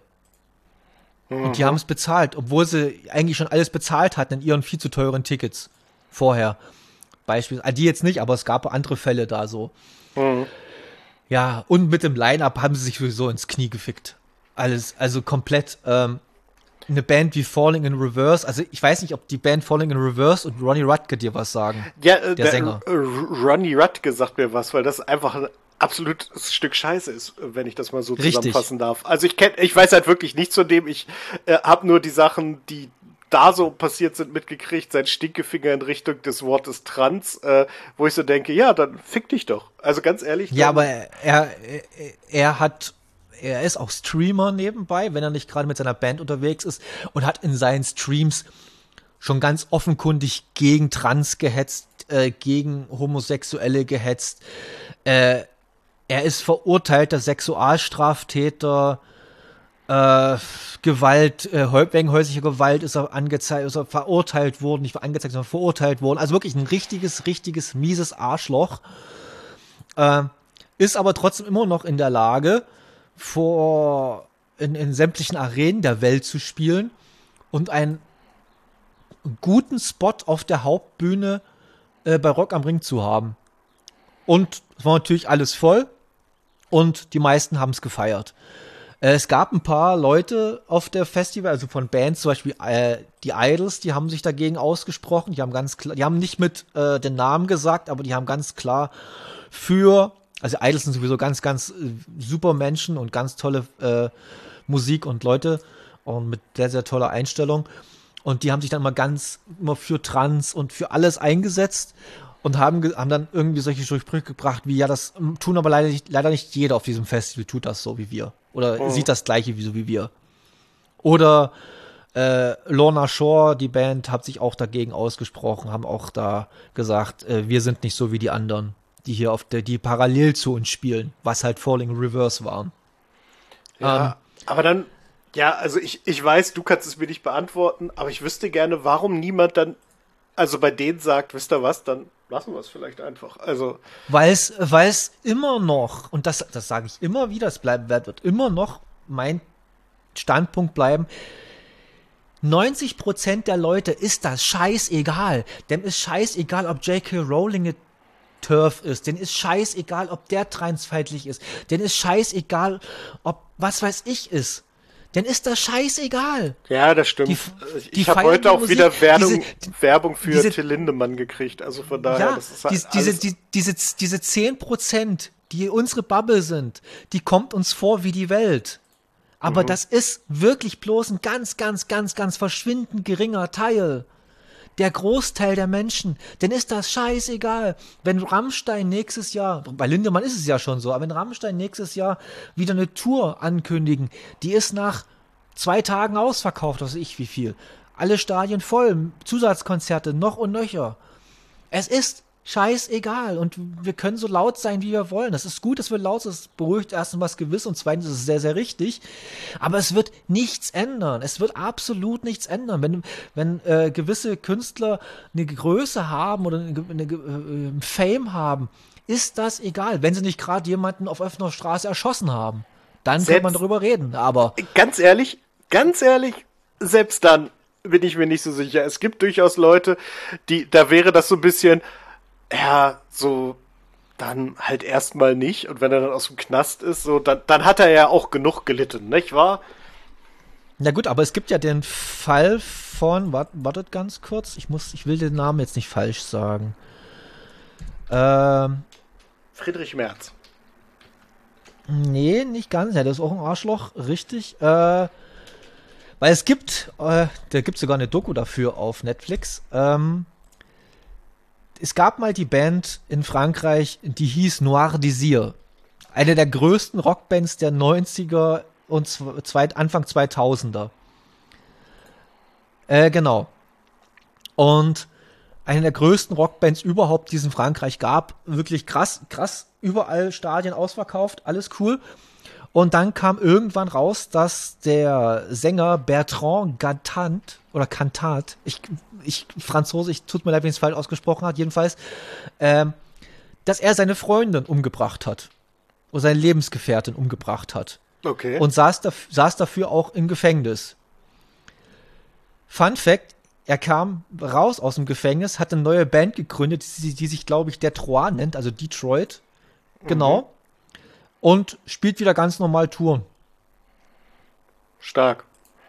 Und die haben es bezahlt, obwohl sie eigentlich schon alles bezahlt hatten in ihren viel zu teuren Tickets vorher. Beispielsweise, die jetzt nicht, aber es gab andere Fälle da so. Mhm. Ja, und mit dem Line-Up haben sie sich sowieso ins Knie gefickt. Alles, also komplett. Ähm, eine Band wie Falling in Reverse, also ich weiß nicht, ob die Band Falling in Reverse und Ronnie Radke dir was sagen, Ja, äh, der der äh, Sänger. Ronnie Radke sagt mir was, weil das einfach ein absolutes Stück Scheiße ist, wenn ich das mal so Richtig. zusammenfassen darf. Also ich kenn, ich weiß halt wirklich nichts von dem. Ich äh, habe nur die Sachen, die da so passiert sind, mitgekriegt, sein Stinkefinger in Richtung des Wortes Trans, äh, wo ich so denke, ja, dann fick dich doch. Also ganz ehrlich, Ja, dann, aber er, er, er hat, er ist auch Streamer nebenbei, wenn er nicht gerade mit seiner Band unterwegs ist und hat in seinen Streams schon ganz offenkundig gegen Trans gehetzt, äh, gegen Homosexuelle gehetzt. Äh, er ist verurteilter Sexualstraftäter, äh, Gewalt, äh, häu- wegen häuslicher Gewalt ist er angezeigt, ist er verurteilt worden, nicht angezeigt, sondern verurteilt worden. Also wirklich ein richtiges, richtiges, mieses Arschloch. Äh, ist aber trotzdem immer noch in der Lage, vor in, in sämtlichen Arenen der Welt zu spielen und einen guten Spot auf der Hauptbühne äh, bei Rock am Ring zu haben. Und es war natürlich alles voll und die meisten haben es gefeiert. Äh, es gab ein paar Leute auf der Festival, also von Bands, zum Beispiel äh, die Idols, die haben sich dagegen ausgesprochen. Die haben ganz klar, die haben nicht mit äh, den Namen gesagt, aber die haben ganz klar für, also Idols sind sowieso ganz, ganz äh, super Menschen und ganz tolle äh, Musik und Leute und mit sehr, sehr toller Einstellung. Und die haben sich dann mal ganz immer für Trans und für alles eingesetzt und haben, ge- haben dann irgendwie solche Sprüche gebracht, wie, ja, das ähm, tun aber leider nicht, leider nicht jeder auf diesem Festival tut das so wie wir. Oder mhm. sieht das Gleiche wie so wie wir. Oder äh, Lorna Shore, die Band, hat sich auch dagegen ausgesprochen, haben auch da gesagt, äh, wir sind nicht so wie die anderen, die hier auf der, die parallel zu uns spielen, was halt Falling Reverse waren. Ähm, Ja, Aber dann, ja, also ich, ich weiß, du kannst es mir nicht beantworten, aber ich wüsste gerne, warum niemand dann, also bei denen sagt, wisst ihr was, dann lassen wir es vielleicht einfach. Also, Weil es, weil es immer noch, und das, das sage ich immer wieder, es bleibt, wird immer noch mein Standpunkt bleiben, neunzig Prozent der Leute ist das scheißegal. Dem ist scheißegal, ob J K. Rowling eine Turf ist. Denen ist scheißegal, ob der transfeindlich ist. Denen ist scheißegal, ob was weiß ich ist. Denen ist das scheißegal. ja, das stimmt. Die, ich die ich habe feiern heute die auch Musik, wieder Werbung, diese- Werbung für diese- Till Lindemann gekriegt. Also von daher, Ja, das ist halt dies- diese, alles, die, diese, diese zehn Prozent, die unsere Bubble sind, die kommt uns vor wie die Welt. Aber das ist wirklich bloß ein ganz, ganz, ganz, ganz verschwindend geringer Teil. Der Großteil der Menschen, denen ist das scheißegal. Wenn Rammstein nächstes Jahr, bei Lindemann ist es ja schon so, aber wenn Rammstein nächstes Jahr wieder eine Tour ankündigen, die ist nach zwei Tagen ausverkauft, was weiß ich wie viel. Alle Stadien voll, Zusatzkonzerte noch und nöcher. Es ist scheißegal und wir können so laut sein, wie wir wollen. Das ist gut, dass wir laut sind. Das beruhigt erstens was gewiss und zweitens ist es sehr, sehr richtig. Aber es wird nichts ändern. Es wird absolut nichts ändern. Wenn, wenn äh, gewisse Künstler eine Größe haben oder eine, eine, äh, Fame haben, ist das egal. Wenn sie nicht gerade jemanden auf offener Straße erschossen haben, dann Selbst- kann man darüber reden. Aber ganz ehrlich, ganz ehrlich, selbst dann bin ich mir nicht so sicher. Es gibt durchaus Leute, die, da wäre das so ein bisschen, ja, so, dann halt erstmal nicht. Und wenn er dann aus dem Knast ist, so, dann, dann hat er ja auch genug gelitten, nicht wahr? na gut, aber es gibt ja den Fall von, wart, wartet ganz kurz, ich muss, ich will den Namen jetzt nicht falsch sagen. Ähm, Friedrich Merz. nee, nicht ganz, ja, das ist auch ein Arschloch, richtig. Äh, weil es gibt, äh, da gibt es sogar eine Doku dafür auf Netflix. Ähm, es gab mal die Band in Frankreich, die hieß Noir Désir. Eine der größten Rockbands der neunziger und zwei, Anfang zweitausender. Äh, genau. Und eine der größten Rockbands überhaupt, die es in Frankreich gab. Wirklich krass, krass. Überall Stadien ausverkauft, alles cool. Und dann kam irgendwann raus, dass der Sänger Bertrand Cantat oder Cantat, ich, ich Franzose, tut mir leid, wenn ich es falsch ausgesprochen hat, jedenfalls, ähm, dass er seine Freundin umgebracht hat. Oder seine Lebensgefährtin umgebracht hat. Okay. Und saß, daf- saß dafür auch im Gefängnis. Fun Fact, er kam raus aus dem Gefängnis, hat eine neue Band gegründet, die, die sich, glaube ich, Detroit nennt, also Detroit. Genau. Und spielt wieder ganz normal Touren. Stark.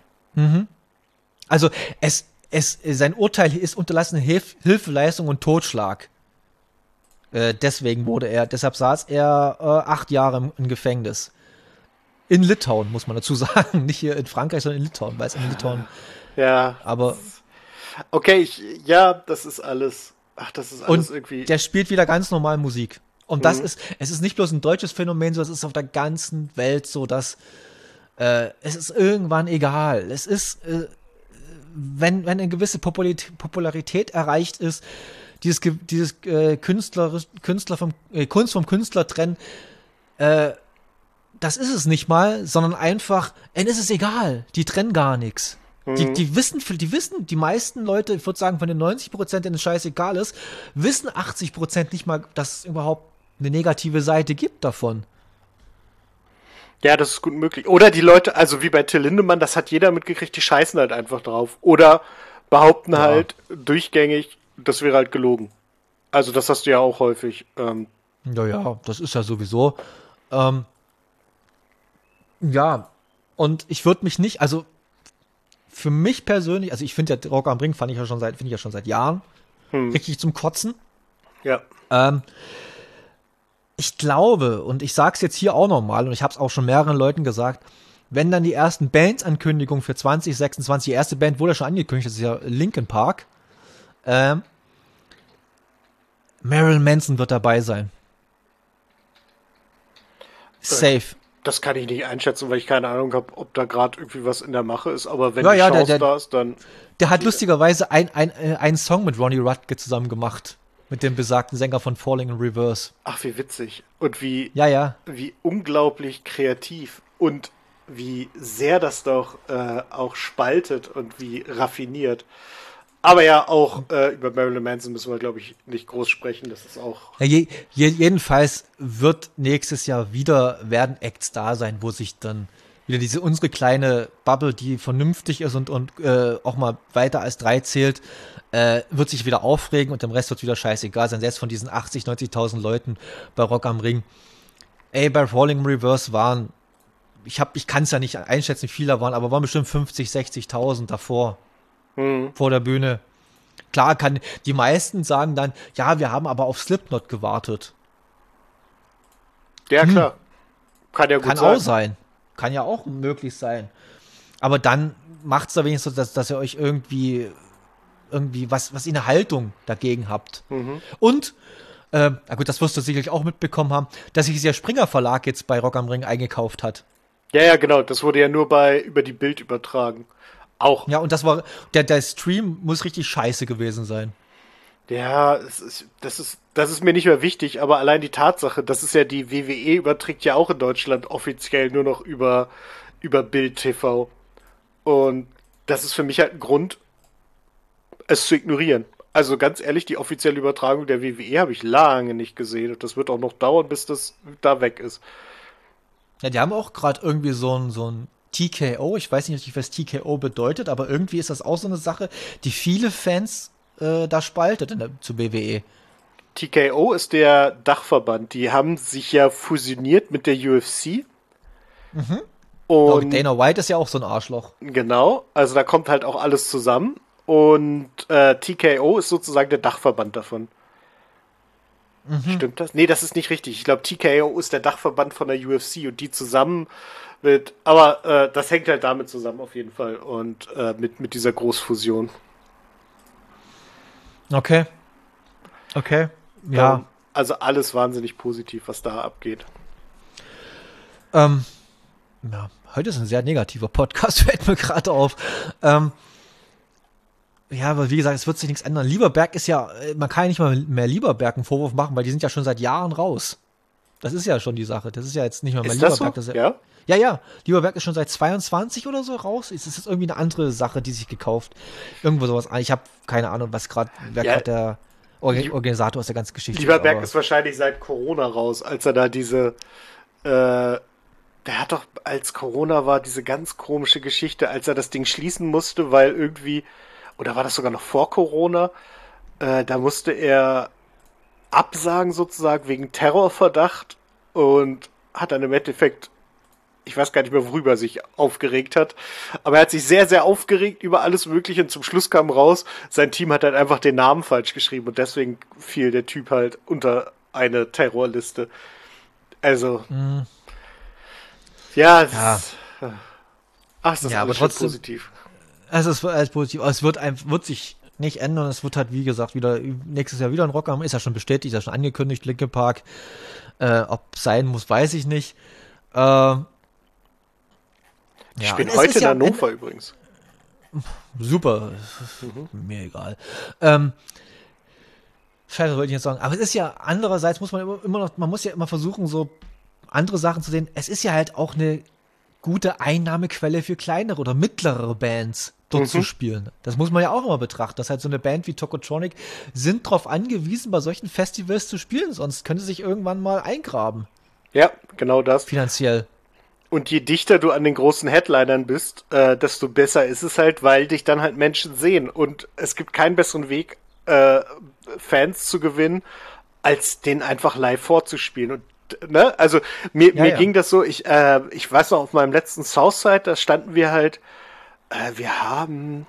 Also es, es, sein Urteil ist unterlassene Hilf Hilfeleistung und Totschlag. Äh, deswegen wurde er, deshalb saß er äh, acht Jahre im, im Gefängnis. In Litauen, muss man dazu sagen. Nicht hier in Frankreich, sondern in Litauen, weil es in Litauen. Ja. Aber Okay, ich, ja, das ist alles, ach, das ist alles und irgendwie, der spielt wieder ganz normal Musik. Und das ist, es ist nicht bloß ein deutsches Phänomen, sondern es ist auf der ganzen Welt so, dass äh, es ist irgendwann egal. Es ist, äh, wenn, wenn eine gewisse Popularität, Popularität erreicht ist, dieses, Ge- dieses äh, Künstler, Künstler vom, äh, Kunst vom Künstler trennen, äh, das ist es nicht mal, sondern einfach, ihnen ist es egal. Die trennen gar nichts. Die, die wissen, die wissen, die meisten Leute, ich würde sagen, von den neunzig Prozent, denen es scheißegal ist, wissen achtzig Prozent nicht mal, dass es überhaupt eine negative Seite gibt davon. ja, das ist gut möglich. Oder die Leute, also wie bei Till Lindemann, das hat jeder mitgekriegt, die scheißen halt einfach drauf. Oder behaupten Ja. halt durchgängig, das wäre halt gelogen. Also das hast du ja auch häufig. Ähm, Ja, ja, das ist ja sowieso. Ähm, ja, und ich würde mich nicht, also für mich persönlich, also ich finde ja Rock am Ring fand ich ja schon seit, finde ich ja schon seit Jahren richtig zum Kotzen. ja. Ähm, ich glaube, und ich sag's jetzt hier auch nochmal, und ich habe es auch schon mehreren Leuten gesagt, wenn dann die ersten Bandsankündigungen für zwanzig sechsundzwanzig, die erste Band wurde ja schon angekündigt, das ist ja Linkin Park, ähm, Marilyn Manson wird dabei sein. Safe. Das kann ich nicht einschätzen, weil ich keine Ahnung habe, ob da gerade irgendwie was in der Mache ist. Aber wenn Ja, die ja, der- Chance der- da ist, dann Der hat lustigerweise ein, ein, äh, einen Song mit Ronnie Rutke zusammen gemacht. Mit dem besagten Sänger von Falling in Reverse. ach, wie witzig. Und wie, Ja, ja. wie unglaublich kreativ und wie sehr das doch äh, auch spaltet und wie raffiniert. Aber ja, auch äh, über Marilyn Manson müssen wir, glaube ich, nicht groß sprechen. Das ist auch. Ja, je, je, jedenfalls wird nächstes Jahr wieder, werden Acts da sein, wo sich dann wieder diese unsere kleine Bubble, die vernünftig ist und, und äh, auch mal weiter als drei zählt, äh, wird sich wieder aufregen und dem Rest wird wieder scheißegal sein. Selbst von diesen achtzig, neunzigtausend Leuten bei Rock am Ring. Ey, bei Rolling Reverse waren, ich hab, ich kann es ja nicht einschätzen, wie viele da waren, aber waren bestimmt fünfzig, sechzigtausend davor. Hm. Vor der Bühne. Klar kann, die meisten sagen dann, ja, wir haben aber auf Slipknot gewartet. Ja, klar. Hm. Kann ja gut kann sein. Kann auch sein. Kann ja auch möglich sein. Aber dann macht es da wenigstens so, dass, dass ihr euch irgendwie irgendwie was, was in der Haltung dagegen habt. Mhm. Und, äh, na gut, das wirst du sicherlich auch mitbekommen haben, dass sich der Springer Verlag jetzt bei Rock am Ring eingekauft hat. Ja, ja, genau. Das wurde ja nur bei über die Bild übertragen. Auch. Ja, und das war, der, der Stream muss richtig scheiße gewesen sein. Ja, es ist, das ist, das ist mir nicht mehr wichtig, aber allein die Tatsache, das ist ja die W W E überträgt ja auch in Deutschland offiziell nur noch über, über Bild T V. Und das ist für mich halt ein Grund, es zu ignorieren. Also ganz ehrlich, die offizielle Übertragung der W W E habe ich lange nicht gesehen und das wird auch noch dauern, bis das da weg ist. Ja, die haben auch gerade irgendwie so ein, so ein T K O, ich weiß nicht, was T K O bedeutet, aber irgendwie ist das auch so eine Sache, die viele Fans äh, da spaltet in der, zu W W E. T K O ist der Dachverband, die haben sich ja fusioniert mit der U F C. Mhm. Und Dana White ist ja auch so ein Arschloch. Genau, also da kommt halt auch alles zusammen und äh, T K O ist sozusagen der Dachverband davon. Mhm. Stimmt das? Nee, das ist nicht richtig. Ich glaube, T K O ist der Dachverband von der U F C und die zusammen mit, aber äh, das hängt halt damit zusammen auf jeden Fall und äh, mit, mit dieser Großfusion. Okay. Okay. Ja. Um, also alles wahnsinnig positiv, was da abgeht. Ähm, ja, heute ist ein sehr negativer Podcast, fällt mir gerade auf. Ähm, ja, aber wie gesagt, es wird sich nichts ändern. Lieberberg ist ja, man kann ja nicht mal mehr Lieberberg einen Vorwurf machen, weil die sind ja schon seit Jahren raus. Das ist ja schon die Sache. Das ist ja jetzt nicht mehr, mehr ist Lieberberg. Das so? Das ja? Ja, ja. Lieberberg ist schon seit zweiundzwanzig oder so raus. Es ist jetzt irgendwie eine andere Sache, die sich gekauft. Irgendwo sowas. Ich habe keine Ahnung, was gerade, wer ja. gerade der Organ- Organisator aus der ganzen Geschichte Lieberberg ist. ist wahrscheinlich seit Corona raus, als er da diese, äh, der hat doch, als Corona war, diese ganz komische Geschichte, als er das Ding schließen musste, weil irgendwie, oder war das sogar noch vor Corona, äh, da musste er absagen sozusagen wegen Terrorverdacht und hat dann im Endeffekt, ich weiß gar nicht mehr, worüber er sich aufgeregt hat, aber er hat sich sehr, sehr aufgeregt über alles Mögliche und zum Schluss kam raus, sein Team hat halt einfach den Namen falsch geschrieben und deswegen fiel der Typ halt unter eine Terrorliste. Also, mhm. ja, es ja. Ist, ach, ist das ja, alles aber trotzdem, positiv. Es ist alles positiv, aber es wird, ein, wird sich nicht ändern, es wird halt, wie gesagt, wieder nächstes Jahr wieder ein Rock am, ist ja schon bestätigt, ist ja schon angekündigt, Linkin Park, äh, ob sein muss, weiß ich nicht. Äh, Ich ja, bin heute in ja Hannover ein, übrigens. Super, mhm. mir egal. Ähm, Scheiße, wollte ich jetzt sagen. Aber es ist ja, andererseits muss man immer, immer noch, man muss ja immer versuchen, so andere Sachen zu sehen. Es ist ja halt auch eine gute Einnahmequelle für kleinere oder mittlere Bands, dort mhm. zu spielen. Das muss man ja auch immer betrachten, dass halt so eine Band wie Tokotronic sind darauf angewiesen, bei solchen Festivals zu spielen, sonst können sie sich irgendwann mal eingraben. Ja, genau das. Finanziell. Und je dichter du an den großen Headlinern bist, äh, desto besser ist es halt, weil dich dann halt Menschen sehen. Und es gibt keinen besseren Weg, äh, Fans zu gewinnen, als den einfach live vorzuspielen. Und ne, also mir, ja, mir ja. ging das so, ich, äh, ich weiß noch, auf meinem letzten Southside, da standen wir halt, äh, wir haben,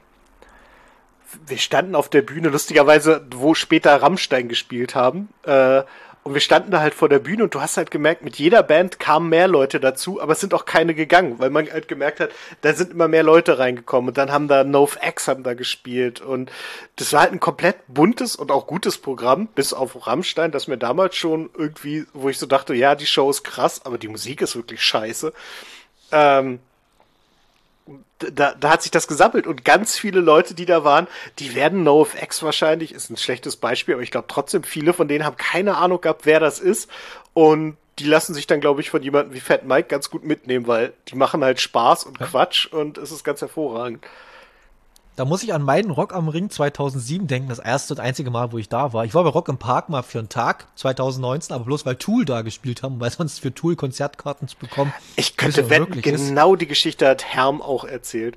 wir standen auf der Bühne, lustigerweise, wo später Rammstein gespielt haben, äh, und wir standen da halt vor der Bühne und du hast halt gemerkt, mit jeder Band kamen mehr Leute dazu, aber es sind auch keine gegangen, weil man halt gemerkt hat, da sind immer mehr Leute reingekommen und dann haben da NoFX haben da gespielt und das war halt ein komplett buntes und auch gutes Programm, bis auf Rammstein, das mir damals schon irgendwie, wo ich so dachte, ja, die Show ist krass, aber die Musik ist wirklich scheiße. Ähm, Da, da hat sich das gesammelt und ganz viele Leute, die da waren, die werden NoFX wahrscheinlich, ist ein schlechtes Beispiel, aber ich glaube trotzdem, viele von denen haben keine Ahnung gehabt, wer das ist und die lassen sich dann, glaube ich, von jemandem wie Fat Mike ganz gut mitnehmen, weil die machen halt Spaß und Ja. Quatsch und es ist ganz hervorragend. Da muss ich an meinen Rock am Ring zweitausendsieben denken, das erste und einzige Mal, wo ich da war. Ich war bei Rock im Park mal für einen Tag, zweitausendneunzehn, aber bloß weil Tool da gespielt haben, weil sonst für Tool Konzertkarten zu bekommen. Ich könnte bisschen wetten, unmöglich ist. genau die Geschichte hat Herm auch erzählt.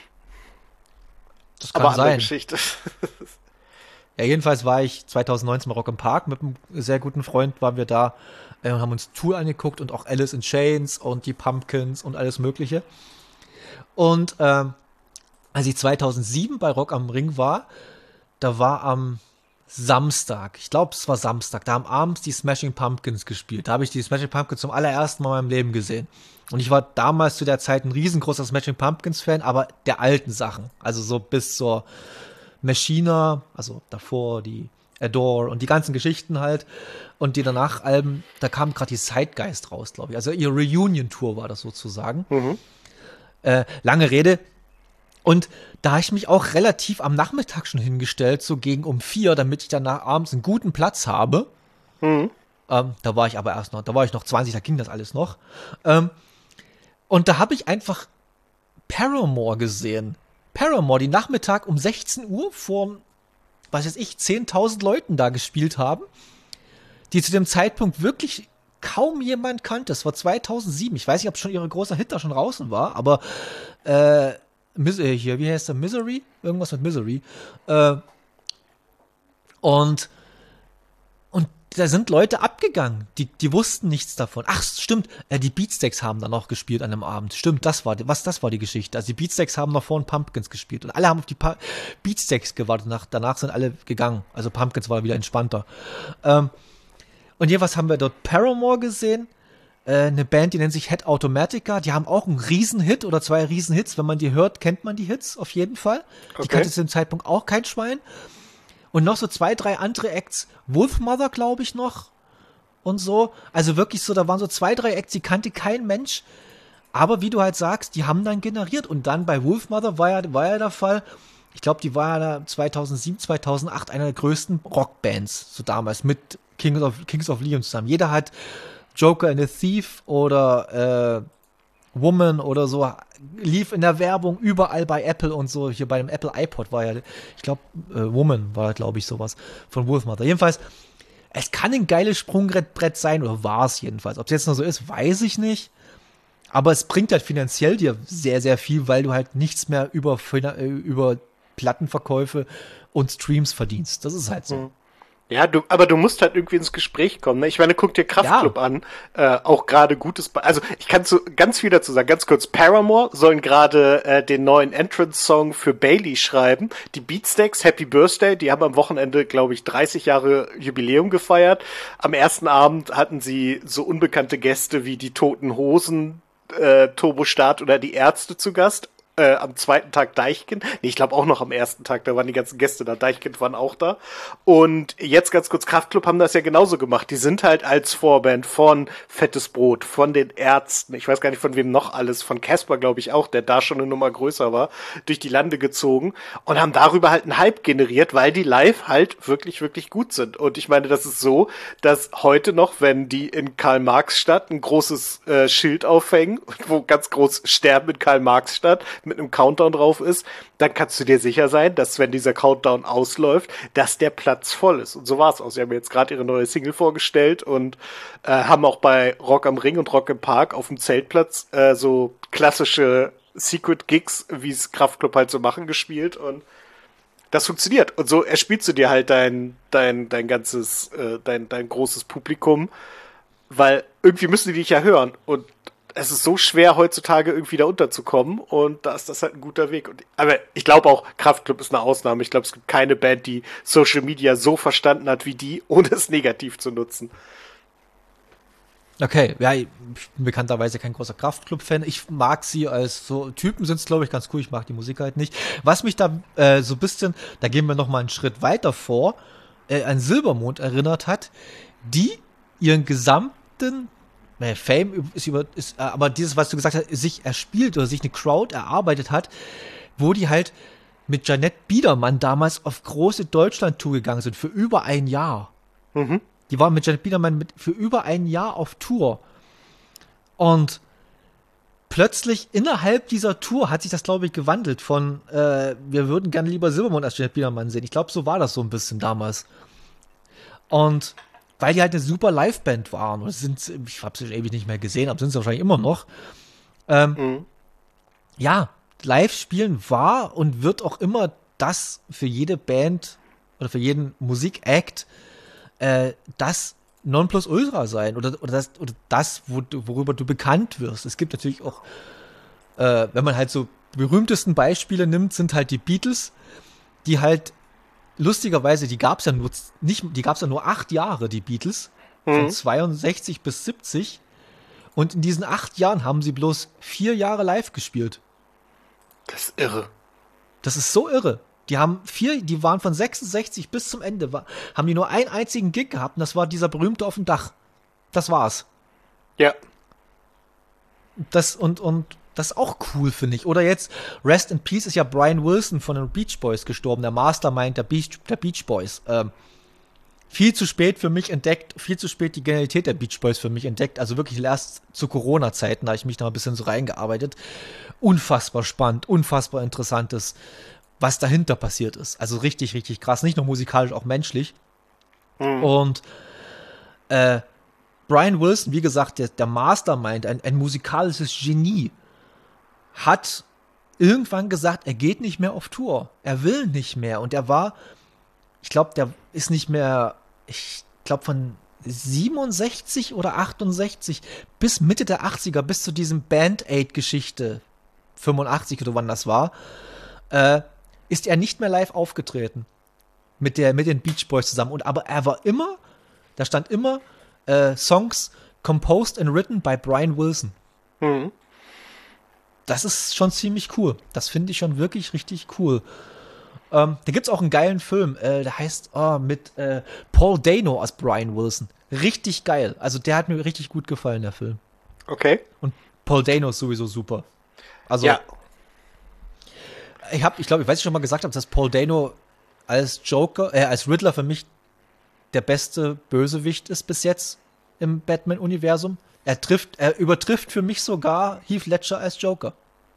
Das kann Aber andere sein. Geschichte. Ja, jedenfalls war ich zweitausendneunzehn bei Rock im Park mit einem sehr guten Freund, waren wir da äh, und haben uns Tool angeguckt und auch Alice in Chains und die Pumpkins und alles mögliche. Und ähm, als ich zweitausendsieben bei Rock am Ring war, da war am Samstag, ich glaube es war Samstag, da haben abends die Smashing Pumpkins gespielt. Da habe ich die Smashing Pumpkins zum allerersten Mal in meinem Leben gesehen. Und ich war damals zu der Zeit ein riesengroßer Smashing Pumpkins Fan, aber der alten Sachen. Also so bis zur Machina, also davor die Adore und die ganzen Geschichten halt. Und die danach Alben, da kam gerade die Zeitgeist raus, glaube ich. Also ihre Reunion-Tour war das sozusagen. Mhm. Äh, lange Rede. Und da habe ich mich auch relativ am Nachmittag schon hingestellt, so gegen um vier, damit ich danach abends einen guten Platz habe. Mhm. Ähm, da war ich aber erst noch, da war ich noch zwanzig, da ging das alles noch. Ähm, und da habe ich einfach Paramore gesehen. Paramore, die Nachmittag um sechzehn Uhr vor, was weiß ich, zehntausend Leuten da gespielt haben, die zu dem Zeitpunkt wirklich kaum jemand kannte. Das war zweitausendsieben. Ich weiß nicht, ob schon ihre große Hit da schon draußen war, aber äh, Mis- äh, hier, wie heißt der? Misery? Irgendwas mit Misery. Äh, und und da sind Leute abgegangen, die, die wussten nichts davon. Ach, stimmt, äh, die Beatsteaks haben da noch gespielt an einem Abend. Stimmt, das war die, was, das war die Geschichte. Also die Beatsteaks haben noch vor den Pumpkins gespielt und alle haben auf die pa- Beatsteaks gewartet. Nach, danach sind alle gegangen. Also Pumpkins war wieder entspannter. Ähm, und jedenfalls haben wir dort Paramore gesehen. Äh, eine Band, die nennt sich Head Automatica. Die haben auch einen Riesenhit oder zwei Riesenhits. Wenn man die hört, kennt man die Hits auf jeden Fall. Die Okay. kannte zu dem Zeitpunkt auch kein Schwein. Und noch so zwei, drei andere Acts. Wolfmother, glaube ich, noch. Und so. Also wirklich so, da waren so zwei, drei Acts, die kannte kein Mensch. Aber wie du halt sagst, die haben dann generiert. Und dann bei Wolfmother war ja, war ja der Fall, ich glaube, die war ja da zweitausendsieben, zweitausendacht einer der größten Rockbands, so damals, mit Kings of, Kings of Leon zusammen. Jeder hat Joker and the Thief oder äh, Woman oder so, lief in der Werbung überall bei Apple und so. Hier bei dem Apple iPod war ja, ich glaube, äh, Woman war, glaube ich, sowas von Wolfmother. Jedenfalls, es kann ein geiles Sprungbrett sein, oder war es jedenfalls. Ob es jetzt noch so ist, weiß ich nicht. Aber es bringt halt finanziell dir sehr, sehr viel, weil du halt nichts mehr über, äh, über Plattenverkäufe und Streams verdienst. Das ist halt so. Mhm. Ja, du, aber du musst halt irgendwie ins Gespräch kommen. Ne? Ich meine, guck dir Kraftklub Ja. an, äh, auch gerade gutes, Be- also ich kann so ganz viel dazu sagen. Ganz kurz, Paramore sollen gerade äh, den neuen Entrance-Song für Bailey schreiben. Die Beatsteaks, Happy Birthday, die haben am Wochenende, glaube ich, dreißig Jahre Jubiläum gefeiert. Am ersten Abend hatten sie so unbekannte Gäste wie die Toten Hosen, äh, Turbo Start oder die Ärzte zu Gast. Äh, am zweiten Tag Deichkind. Nee, ich glaube auch noch am ersten Tag, da waren die ganzen Gäste da. Deichkind waren auch da. Und jetzt ganz kurz, Kraftklub haben das ja genauso gemacht. Die sind halt als Vorband von Fettes Brot, von den Ärzten, ich weiß gar nicht von wem noch alles, von Casper glaube ich auch, der da schon eine Nummer größer war, durch die Lande gezogen und haben darüber halt einen Hype generiert, weil die live halt wirklich, wirklich gut sind. Und ich meine, das ist so, dass heute noch, wenn die in Karl-Marx-Stadt ein großes äh, Schild aufhängen, wo ganz groß Sterben in Karl-Marx-Stadt mit einem Countdown drauf ist, dann kannst du dir sicher sein, dass wenn dieser Countdown ausläuft, dass der Platz voll ist. Und so war es auch. Sie haben jetzt gerade ihre neue Single vorgestellt und äh, haben auch bei Rock am Ring und Rock im Park auf dem Zeltplatz äh, so klassische Secret Gigs, wie es Kraftklub halt so machen, gespielt und das funktioniert. Und so erspielst du dir halt dein, dein, dein ganzes, äh, dein, dein großes Publikum, weil irgendwie müssen die dich ja hören und es ist so schwer, heutzutage irgendwie da unterzukommen und da ist das halt ein guter Weg. Und, aber ich glaube auch, Kraftklub ist eine Ausnahme. Ich glaube, es gibt keine Band, die Social Media so verstanden hat wie die, ohne es negativ zu nutzen. Okay, ja, ich bin bekannterweise kein großer Kraftklub-Fan. Ich mag sie als so, Typen sind es, glaube ich, ganz cool. Ich mag die Musik halt nicht. Was mich da äh, so ein bisschen, da gehen wir noch mal einen Schritt weiter vor, äh, an Silbermond erinnert hat, die ihren gesamten äh, Fame ist über, ist, äh, aber dieses, was du gesagt hast, sich erspielt oder sich eine Crowd erarbeitet hat, wo die halt mit Janette Biedermann damals auf große Deutschland-Tour gegangen sind für über ein Jahr. Mhm. Die waren mit Janet Biedermann mit, für über ein Jahr auf Tour. Und plötzlich innerhalb dieser Tour hat sich das, glaube ich, gewandelt von, äh, wir würden gerne lieber Silbermond als Janet Biedermann sehen. Ich glaube, so war das so ein bisschen damals. Und weil die halt eine super Liveband waren, und sind, ich habe sie schon ewig nicht mehr gesehen, aber sind sie wahrscheinlich immer noch. Ähm, mhm. Ja, Live-Spielen war und wird auch immer das für jede Band oder für jeden Musikact äh, das Nonplusultra sein oder, oder das, oder das wo, worüber du bekannt wirst. Es gibt natürlich auch, äh, wenn man halt so berühmtesten Beispiele nimmt, sind halt die Beatles, die halt lustigerweise, die gab es ja nur nicht, die gab es ja nur acht Jahre, die Beatles, mhm. von zweiundsechzig bis siebzig. Und in diesen acht Jahren haben sie bloß vier Jahre live gespielt. Das ist irre. Das ist so irre. Die haben vier, die waren von sechsundsechzig bis zum Ende, war, haben die nur einen einzigen Gig gehabt und das war dieser berühmte auf dem Dach. Das war's. Ja. Das und, und das ist auch cool, finde ich. Oder jetzt, Rest in Peace ist ja Brian Wilson von den Beach Boys gestorben, der Mastermind der Beach, der Beach Boys. Ähm, viel zu spät für mich entdeckt, viel zu spät die Genialität der Beach Boys für mich entdeckt. Also wirklich erst zu Corona-Zeiten, da habe ich mich noch ein bisschen so reingearbeitet. Unfassbar spannend, unfassbar interessantes, was dahinter passiert ist. Also richtig, richtig krass. Nicht nur musikalisch, auch menschlich. Mhm. Und äh, Brian Wilson, wie gesagt, der, der Mastermind, ein, ein musikalisches Genie, hat irgendwann gesagt, er geht nicht mehr auf Tour. Er will nicht mehr. Und er war, ich glaube, der ist nicht mehr, ich glaube von siebenundsechzig oder achtundsechzig bis Mitte der achtziger, bis zu diesem Band-Aid-Geschichte, fünfundachtzig oder wann das war, äh, ist er nicht mehr live aufgetreten mit, der, mit den Beach Boys zusammen. Und, aber er war immer, da stand immer äh, Songs composed and written by Brian Wilson. Mhm. Das ist schon ziemlich cool. Das finde ich schon wirklich richtig cool. Ähm, da gibt es auch einen geilen Film, äh, der heißt oh, mit äh, Paul Dano als Brian Wilson. Richtig geil. Also der hat mir richtig gut gefallen, der Film. Okay. Und Paul Dano ist sowieso super. Also ja. Ich habe, ich glaube, ich weiß nicht, schon mal gesagt habe, dass Paul Dano als Joker, äh, als Riddler für mich der beste Bösewicht ist bis jetzt im Batman-Universum. Er trifft, er übertrifft für mich sogar Heath Ledger als Joker.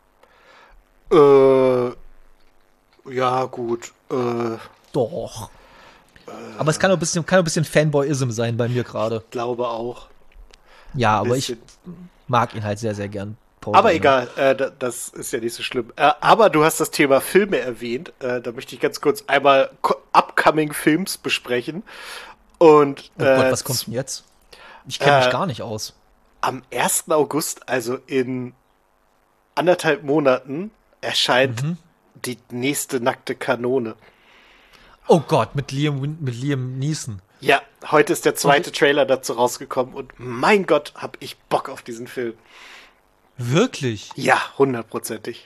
Äh, ja, gut. Äh, Doch. Äh, aber es kann auch ein bisschen, kann auch ein bisschen Fanboyism sein bei mir gerade. Ich glaube auch. Ja, aber ich mag ihn halt sehr, sehr gern. Paul aber Dano. Egal, äh, das ist ja nicht so schlimm. Äh, aber du hast das Thema Filme erwähnt. Äh, da möchte ich ganz kurz einmal Upcoming Films besprechen. Und, oh Gott, äh, was kommt denn jetzt? Ich kenne mich äh, gar nicht aus. Am ersten August, also in anderthalb Monaten, erscheint mhm. die nächste nackte Kanone. Oh Gott, mit Liam, mit Liam Neeson. Ja, heute ist der zweite ich, Trailer dazu rausgekommen und mein Gott, hab ich Bock auf diesen Film. Wirklich? Ja, hundertprozentig.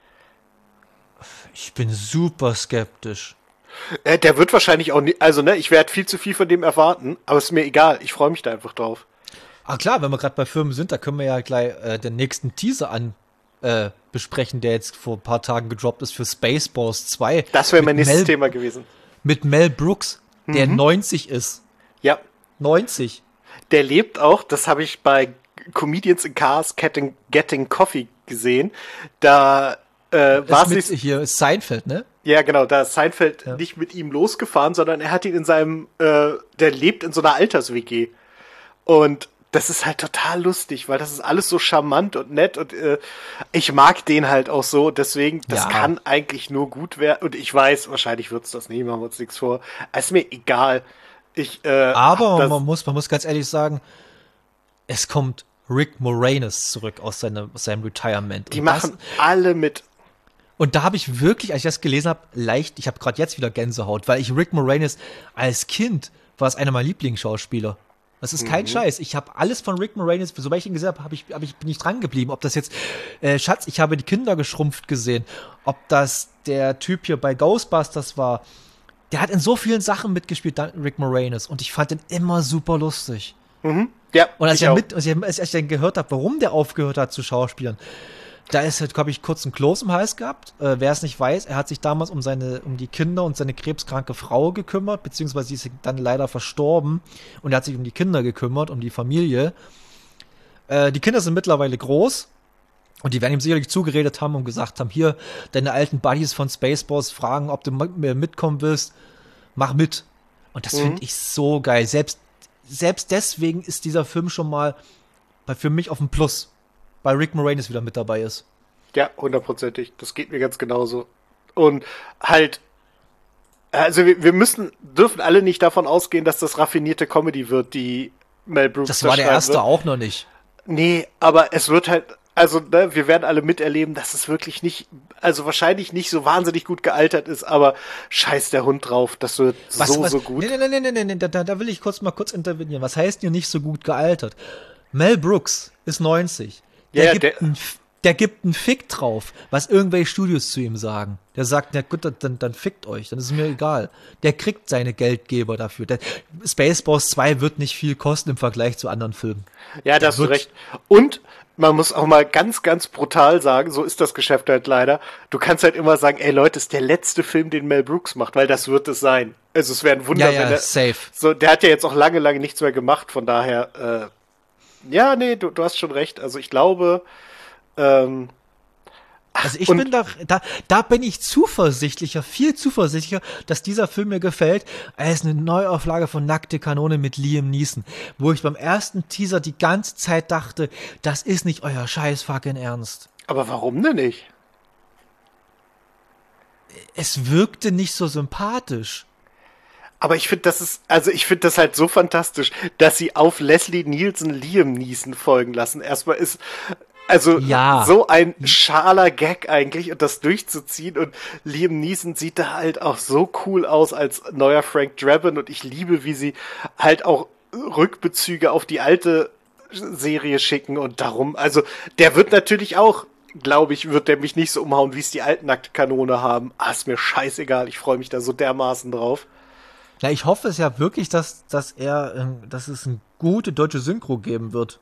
Ich bin super skeptisch. Äh, der wird wahrscheinlich auch nicht, also ne, ich werde viel zu viel von dem erwarten, aber ist mir egal, ich freue mich da einfach drauf. Ah klar, wenn wir gerade bei Filmen sind, da können wir ja gleich äh, den nächsten Teaser an äh, besprechen, der jetzt vor ein paar Tagen gedroppt ist für Spaceballs zwei. Das wäre mein nächstes Mel, Thema gewesen. Mit Mel Brooks, der mhm. neunzig ist. Ja. neunzig. Der lebt auch, das habe ich bei Comedians in Cars Getting, Getting Coffee gesehen. Da äh, war es hier ist Seinfeld, ne? Ja, genau, da ist Seinfeld ja. nicht mit ihm losgefahren, sondern er hat ihn in seinem, äh, der lebt in so einer Alters-W G. Und das ist halt total lustig, weil das ist alles so charmant und nett und äh, ich mag den halt auch so, deswegen, das ja. kann eigentlich nur gut werden. Und ich weiß, wahrscheinlich wird's das nie, machen wir uns nichts vor. Ist mir egal. Ich, äh, Aber man muss, man muss ganz ehrlich sagen, es kommt Rick Moranis zurück aus, seine, aus seinem Retirement. Die und machen das, alle mit. Und da habe ich wirklich, als ich das gelesen habe, leicht, ich habe gerade jetzt wieder Gänsehaut, weil ich Rick Moranis als Kind war es einer meiner Lieblingsschauspieler. Das ist kein mhm. Scheiß. Ich habe alles von Rick Moranis, sobald ich ihn gesehen habe, hab ich, hab ich, bin ich dran geblieben. Ob das jetzt, äh, Schatz, ich habe die Kinder geschrumpft gesehen. Ob das der Typ hier bei Ghostbusters war. Der hat in so vielen Sachen mitgespielt, Rick Moranis. Und ich fand den immer super lustig. Mhm. Ja, und als ich, ich, mit, als, ich, als ich dann gehört habe, warum der aufgehört hat zu schauspielen, Da ist halt, glaube ich, kurz ein Kloß im Hals gehabt. Äh, wer es nicht weiß, er hat sich damals um seine, um die Kinder und seine krebskranke Frau gekümmert, beziehungsweise sie ist dann leider verstorben und er hat sich um die Kinder gekümmert, um die Familie. Äh, die Kinder sind mittlerweile groß und die werden ihm sicherlich zugeredet haben und gesagt haben, hier, deine alten Buddies von Spaceballs fragen, ob du mitkommen willst, mach mit. Und das mhm. finde ich so geil. Selbst, selbst deswegen ist dieser Film schon mal bei, für mich auf dem Plus. Weil Rick Moranis wieder mit dabei ist. Ja, hundertprozentig. Das geht mir ganz genauso. Und halt, also wir, wir müssen, dürfen alle nicht davon ausgehen, dass das raffinierte Comedy wird, die Mel Brooks Das war der erste wird. Auch noch nicht. Nee, aber es wird halt, also ne, wir werden alle miterleben, dass es wirklich nicht, also wahrscheinlich nicht so wahnsinnig gut gealtert ist, aber scheiß der Hund drauf, das wird was, so, was, so gut. Nee, nee, nee, nee, nee, nee da, da will ich kurz mal kurz intervenieren. Was heißt hier nicht so gut gealtert? Mel Brooks ist neunzig. Der, ja, gibt der, einen, der gibt einen Fick drauf, was irgendwelche Studios zu ihm sagen. Der sagt, na gut, dann, dann fickt euch, dann ist es mir egal. Der kriegt seine Geldgeber dafür. Der, Spaceballs zwei wird nicht viel kosten im Vergleich zu anderen Filmen. Ja, da hast du recht. Und man muss auch mal ganz, ganz brutal sagen, so ist das Geschäft halt leider, du kannst halt immer sagen, ey Leute, ist der letzte Film, den Mel Brooks macht, weil das wird es sein. Also es wäre ein Wunder, ja, ja, wenn er, safe. So, der hat ja jetzt auch lange, lange nichts mehr gemacht, von daher, äh, ja, nee, du, du hast schon recht. Also ich glaube, ähm, also ich bin da, da, da bin ich zuversichtlicher, viel zuversichtlicher, dass dieser Film mir gefällt, als eine Neuauflage von Nackte Kanone mit Liam Neeson, wo ich beim ersten Teaser die ganze Zeit dachte, das ist nicht euer scheiß fucking Ernst. Aber warum denn nicht? Es wirkte nicht so sympathisch. Aber ich finde, das ist, also ich finde das halt so fantastisch, dass sie auf Leslie Nielsen Liam Neeson folgen lassen. Erstmal ist, also ja. so ein schaler Gag eigentlich und das durchzuziehen und Liam Neeson sieht da halt auch so cool aus als neuer Frank Drebin und ich liebe, wie sie halt auch Rückbezüge auf die alte Serie schicken und darum, also der wird natürlich auch, glaube ich, wird der mich nicht so umhauen, wie es die alten Nackte Kanone haben. Ah, ist mir scheißegal, ich freue mich da so dermaßen drauf. Ja, ich hoffe es ja wirklich, dass, dass er, dass es eine gute deutsche Synchro geben wird.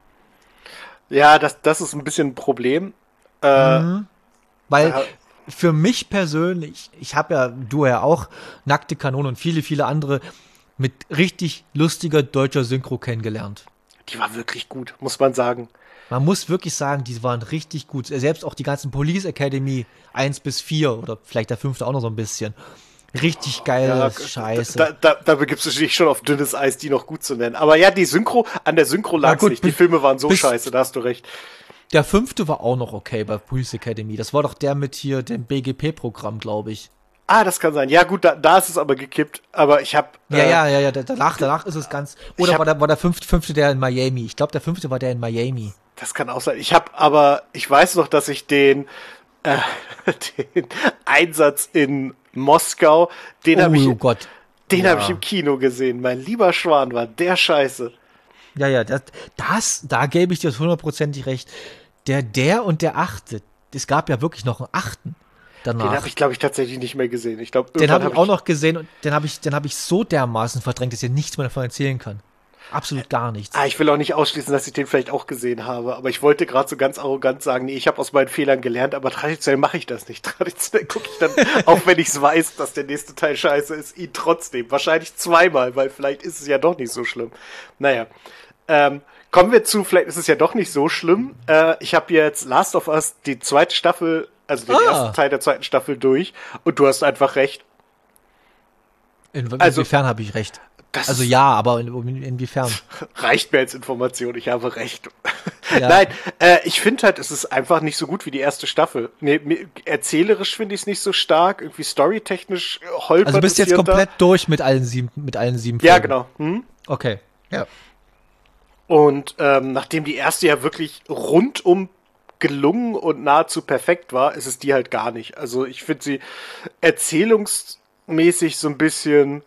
Ja, das, das ist ein bisschen ein Problem. Äh, mhm. Weil äh, für mich persönlich, ich habe ja, du ja auch, Nackte Kanone und viele, viele andere mit richtig lustiger deutscher Synchro kennengelernt. Die war wirklich gut, muss man sagen. Man muss wirklich sagen, die waren richtig gut. Selbst auch die ganzen Police Academy eins bis vier oder vielleicht der fünfte auch noch so ein bisschen. Richtig geile ja, Scheiße. Da, da, da begibst du dich schon auf dünnes Eis, die noch gut zu nennen. Aber ja, die Synchro, an der Synchro lag's nicht. Die Filme waren so scheiße, da hast du recht. Der fünfte war auch noch okay bei Police Academy. Das war doch der mit hier dem B G P-Programm, glaube ich. Ah, das kann sein. Ja gut, da, da ist es aber gekippt. Aber ich hab... Ja, äh, ja, ja, ja, danach, danach ist es ganz... Oder hab, war, der, war der fünfte, fünfte der in Miami? Ich glaube, der fünfte war der in Miami. Das kann auch sein. Ich habe aber... Ich weiß noch, dass ich den... Äh, den Einsatz in Moskau, den oh, habe ich, oh Gott. den ja. habe ich im Kino gesehen. Mein lieber Schwan, war der Scheiße. Ja, ja, das, das da gebe ich dir hundertprozentig recht. Der, der und der achte, es gab ja wirklich noch einen achten danach. Den habe ich, glaube ich, tatsächlich nicht mehr gesehen. Ich glaub, den habe ich auch noch gesehen und den habe ich, den habe ich so dermaßen verdrängt, dass ich nichts mehr davon erzählen kann. Absolut gar nichts. Ah, ich will auch nicht ausschließen, dass ich den vielleicht auch gesehen habe, aber ich wollte gerade so ganz arrogant sagen, nee, ich habe aus meinen Fehlern gelernt, aber traditionell mache ich das nicht. Traditionell gucke ich dann, auch wenn ich es weiß, dass der nächste Teil scheiße ist, ihn trotzdem. Wahrscheinlich zweimal, weil vielleicht ist es ja doch nicht so schlimm. Naja, ähm, kommen wir zu, vielleicht ist es ja doch nicht so schlimm. Äh, ich habe jetzt Last of Us, die zweite Staffel, also den ah. ersten Teil der zweiten Staffel durch und du hast einfach recht. In, inwiefern also, habe ich recht? Das also ja, aber in, in, inwiefern? Reicht mir als Information, ich habe recht. Ja. Nein, äh, ich finde halt, es ist einfach nicht so gut wie die erste Staffel. Nee, mir, erzählerisch finde ich es nicht so stark, irgendwie storytechnisch holpert. Also du bist jetzt komplett da. durch mit allen sieben, mit allen sieben Folgen. Ja, genau. Hm? Okay, ja. Und ähm, nachdem die erste ja wirklich rundum gelungen und nahezu perfekt war, ist es die halt gar nicht. Also ich finde sie erzählungsmäßig so ein bisschen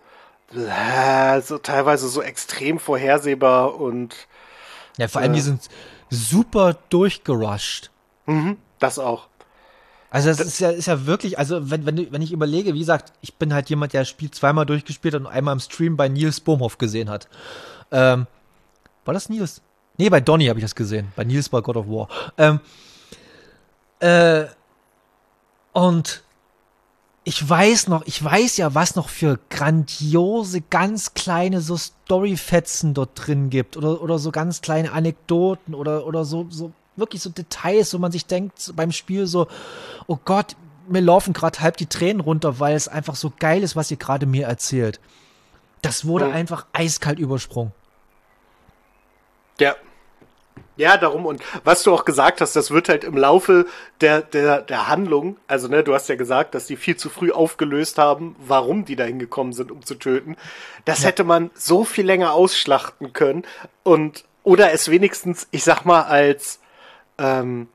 so teilweise so extrem vorhersehbar und ja, vor allem äh, die sind super durchgerusht. Mhm, das auch. Also das, das ist ja, ist ja wirklich, also wenn, wenn, wenn ich überlege, wie gesagt, ich bin halt jemand, der das Spiel zweimal durchgespielt hat und einmal im Stream bei Nils Bohmhoff gesehen hat. Ähm, war das Nils? Nee, bei Donny habe ich das gesehen. Bei Nils bei God of War. Ähm, Äh, und ich weiß noch, ich weiß ja, was noch für grandiose, ganz kleine so Storyfetzen dort drin gibt oder, oder so ganz kleine Anekdoten oder, oder so, so wirklich so Details, wo man sich denkt beim Spiel so, oh Gott, mir laufen gerade halb die Tränen runter, weil es einfach so geil ist, was ihr gerade mir erzählt. Das wurde Mhm. einfach eiskalt übersprungen. Ja. Ja, darum. Und was du auch gesagt hast, das wird halt im Laufe der, der, der Handlung, also ne, du hast ja gesagt, dass die viel zu früh aufgelöst haben, warum die da hingekommen sind, um zu töten. Das Ja. hätte man so viel länger ausschlachten können und oder es wenigstens, ich sag mal, als ähm,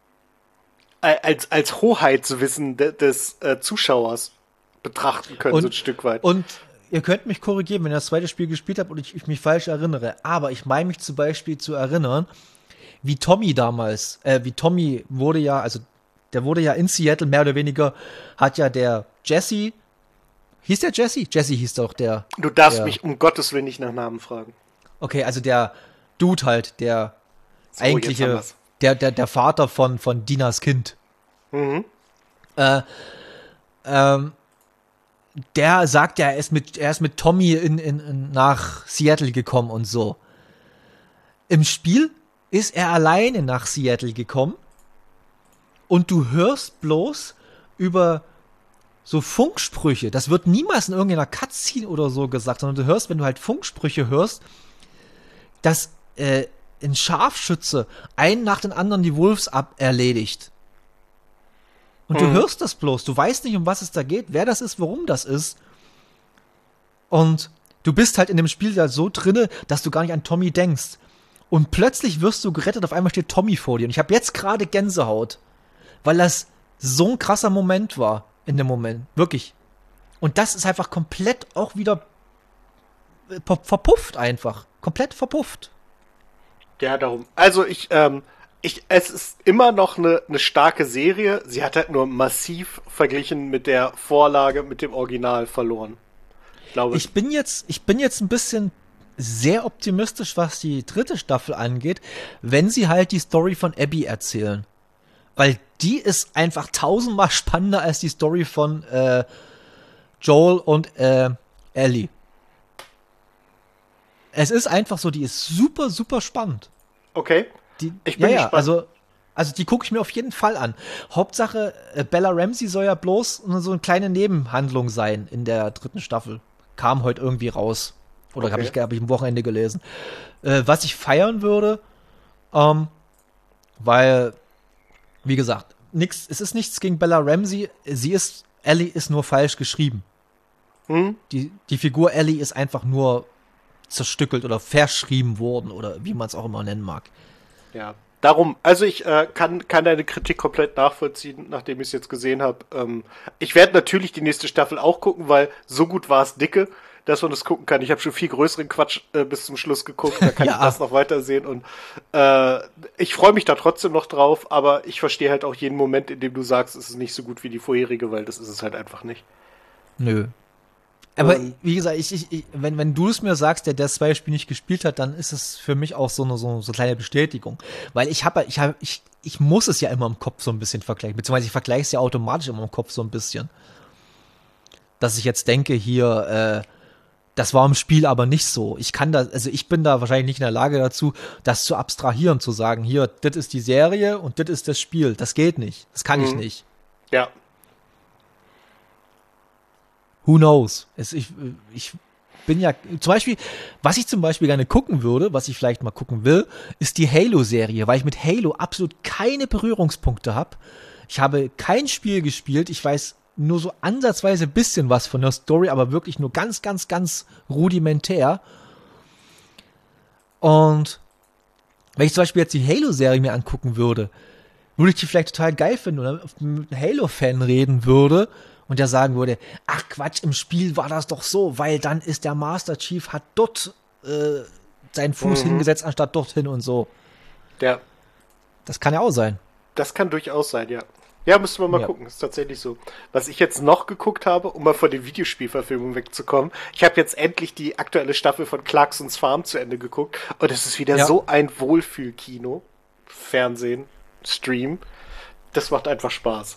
als, als Hoheitswissen de, des äh, Zuschauers betrachten können, Und, so ein Stück weit. und ihr könnt mich korrigieren, wenn ihr das zweite Spiel gespielt habt und ich, ich mich falsch erinnere, aber ich meine mich zum Beispiel zu erinnern, wie Tommy damals, äh, wie Tommy wurde ja, also der wurde ja in Seattle mehr oder weniger, hat ja der Jesse, hieß der Jesse? Jesse hieß doch der. Du darfst der, mich um Gottes Willen nicht nach Namen fragen. Okay, also der Dude halt, der So, jetzt haben eigentliche, wir's. der, der, der Vater von, von Dinas Kind. Mhm. Äh, ähm, der sagt ja, er ist mit, er ist mit Tommy in, in, in, nach Seattle gekommen und so. Im Spiel ist er alleine nach Seattle gekommen und du hörst bloß über so Funksprüche. Das wird niemals in irgendeiner Cutscene oder so gesagt, sondern du hörst, wenn du halt Funksprüche hörst, dass äh, ein Scharfschütze einen nach den anderen die Wolves ab erledigt. Und du Mhm. hörst das bloß. Du weißt nicht, um was es da geht, wer das ist, warum das ist. Und du bist halt in dem Spiel da so drinne, dass du gar nicht an Tommy denkst. Und plötzlich wirst du gerettet, auf einmal steht Tommy vor dir. Und ich habe jetzt gerade Gänsehaut, weil das so ein krasser Moment war in dem Moment. Wirklich. Und das ist einfach komplett auch wieder äh, ver- verpufft einfach. Komplett verpufft. Ja, darum. Also ich, ähm, ich, es ist immer noch eine, eine starke Serie. Sie hat halt nur massiv verglichen mit der Vorlage, mit dem Original verloren. Ich glaube, Ich bin jetzt, ich bin jetzt ein bisschen sehr optimistisch, was die dritte Staffel angeht, wenn sie halt die Story von Abby erzählen. Weil die ist einfach tausendmal spannender als die Story von äh, Joel und äh, Ellie. Es ist einfach so, die ist super, super spannend. okay. Die, Ich bin ja, ja, gespannt. also, also die gucke ich mir auf jeden Fall an. Hauptsache, äh, Bella Ramsey soll ja bloß nur so eine kleine Nebenhandlung sein in der dritten Staffel. Kam heute irgendwie raus. Oder Okay. habe ich, hab ich am Wochenende gelesen. Äh, was ich feiern würde, ähm, weil, wie gesagt, nix, es ist nichts gegen Bella Ramsey. Sie ist, Ellie ist nur falsch geschrieben. Hm? Die, die Figur Ellie ist einfach nur zerstückelt oder verschrieben worden oder wie man es auch immer nennen mag. Ja. Darum, also ich äh, kann, kann deine Kritik komplett nachvollziehen, nachdem ich es jetzt gesehen habe. Ähm, ich werde natürlich die nächste Staffel auch gucken, weil so gut war es dicke, dass man das gucken kann. Ich habe schon viel größeren Quatsch äh, bis zum Schluss geguckt, da kann Ja. ich das noch weitersehen. Und äh, ich freue mich da trotzdem noch drauf, aber ich verstehe halt auch jeden Moment, in dem du sagst, es ist nicht so gut wie die vorherige, weil das ist es halt einfach nicht. Nö. Aber Und- wie gesagt, ich, ich, ich, wenn, wenn du es mir sagst, der das zweite Spiel nicht gespielt hat, dann ist es für mich auch so eine, so, so eine kleine Bestätigung. Weil ich habe, ich habe, ich, ich muss es ja immer im Kopf so ein bisschen vergleichen, beziehungsweise ich vergleiche es ja automatisch immer im Kopf so ein bisschen. Dass ich jetzt denke, hier, äh, das war im Spiel aber nicht so. Ich kann da, also ich bin da wahrscheinlich nicht in der Lage dazu, das zu abstrahieren, zu sagen, hier, das ist die Serie und das ist das Spiel. Das geht nicht. Das kann ich Mhm. nicht. Ja. Who knows? Es, ich, ich bin ja, zum Beispiel, was ich zum Beispiel gerne gucken würde, was ich vielleicht mal gucken will, ist die Halo-Serie, weil ich mit Halo absolut keine Berührungspunkte habe. Ich habe kein Spiel gespielt, ich weiß nur so ansatzweise ein bisschen was von der Story, aber wirklich nur ganz, ganz, ganz rudimentär. Und wenn ich zum Beispiel jetzt die Halo-Serie mir angucken würde, würde ich die vielleicht total geil finden oder mit einem Halo-Fan reden würde und der sagen würde, ach Quatsch, im Spiel war das doch so, weil dann ist der Master Chief, hat dort äh, seinen Fuß Mhm. hingesetzt, anstatt dorthin und so. Ja. Das kann ja auch sein. Das kann durchaus sein, ja. Ja, müssen wir mal Ja. gucken, ist tatsächlich so. Was ich jetzt noch geguckt habe, um mal von den Videospielverfilmungen wegzukommen, ich habe jetzt endlich die aktuelle Staffel von Clarksons Farm zu Ende geguckt und es ist wieder Ja. so ein Wohlfühlkino, Fernsehen, Stream. das macht einfach Spaß.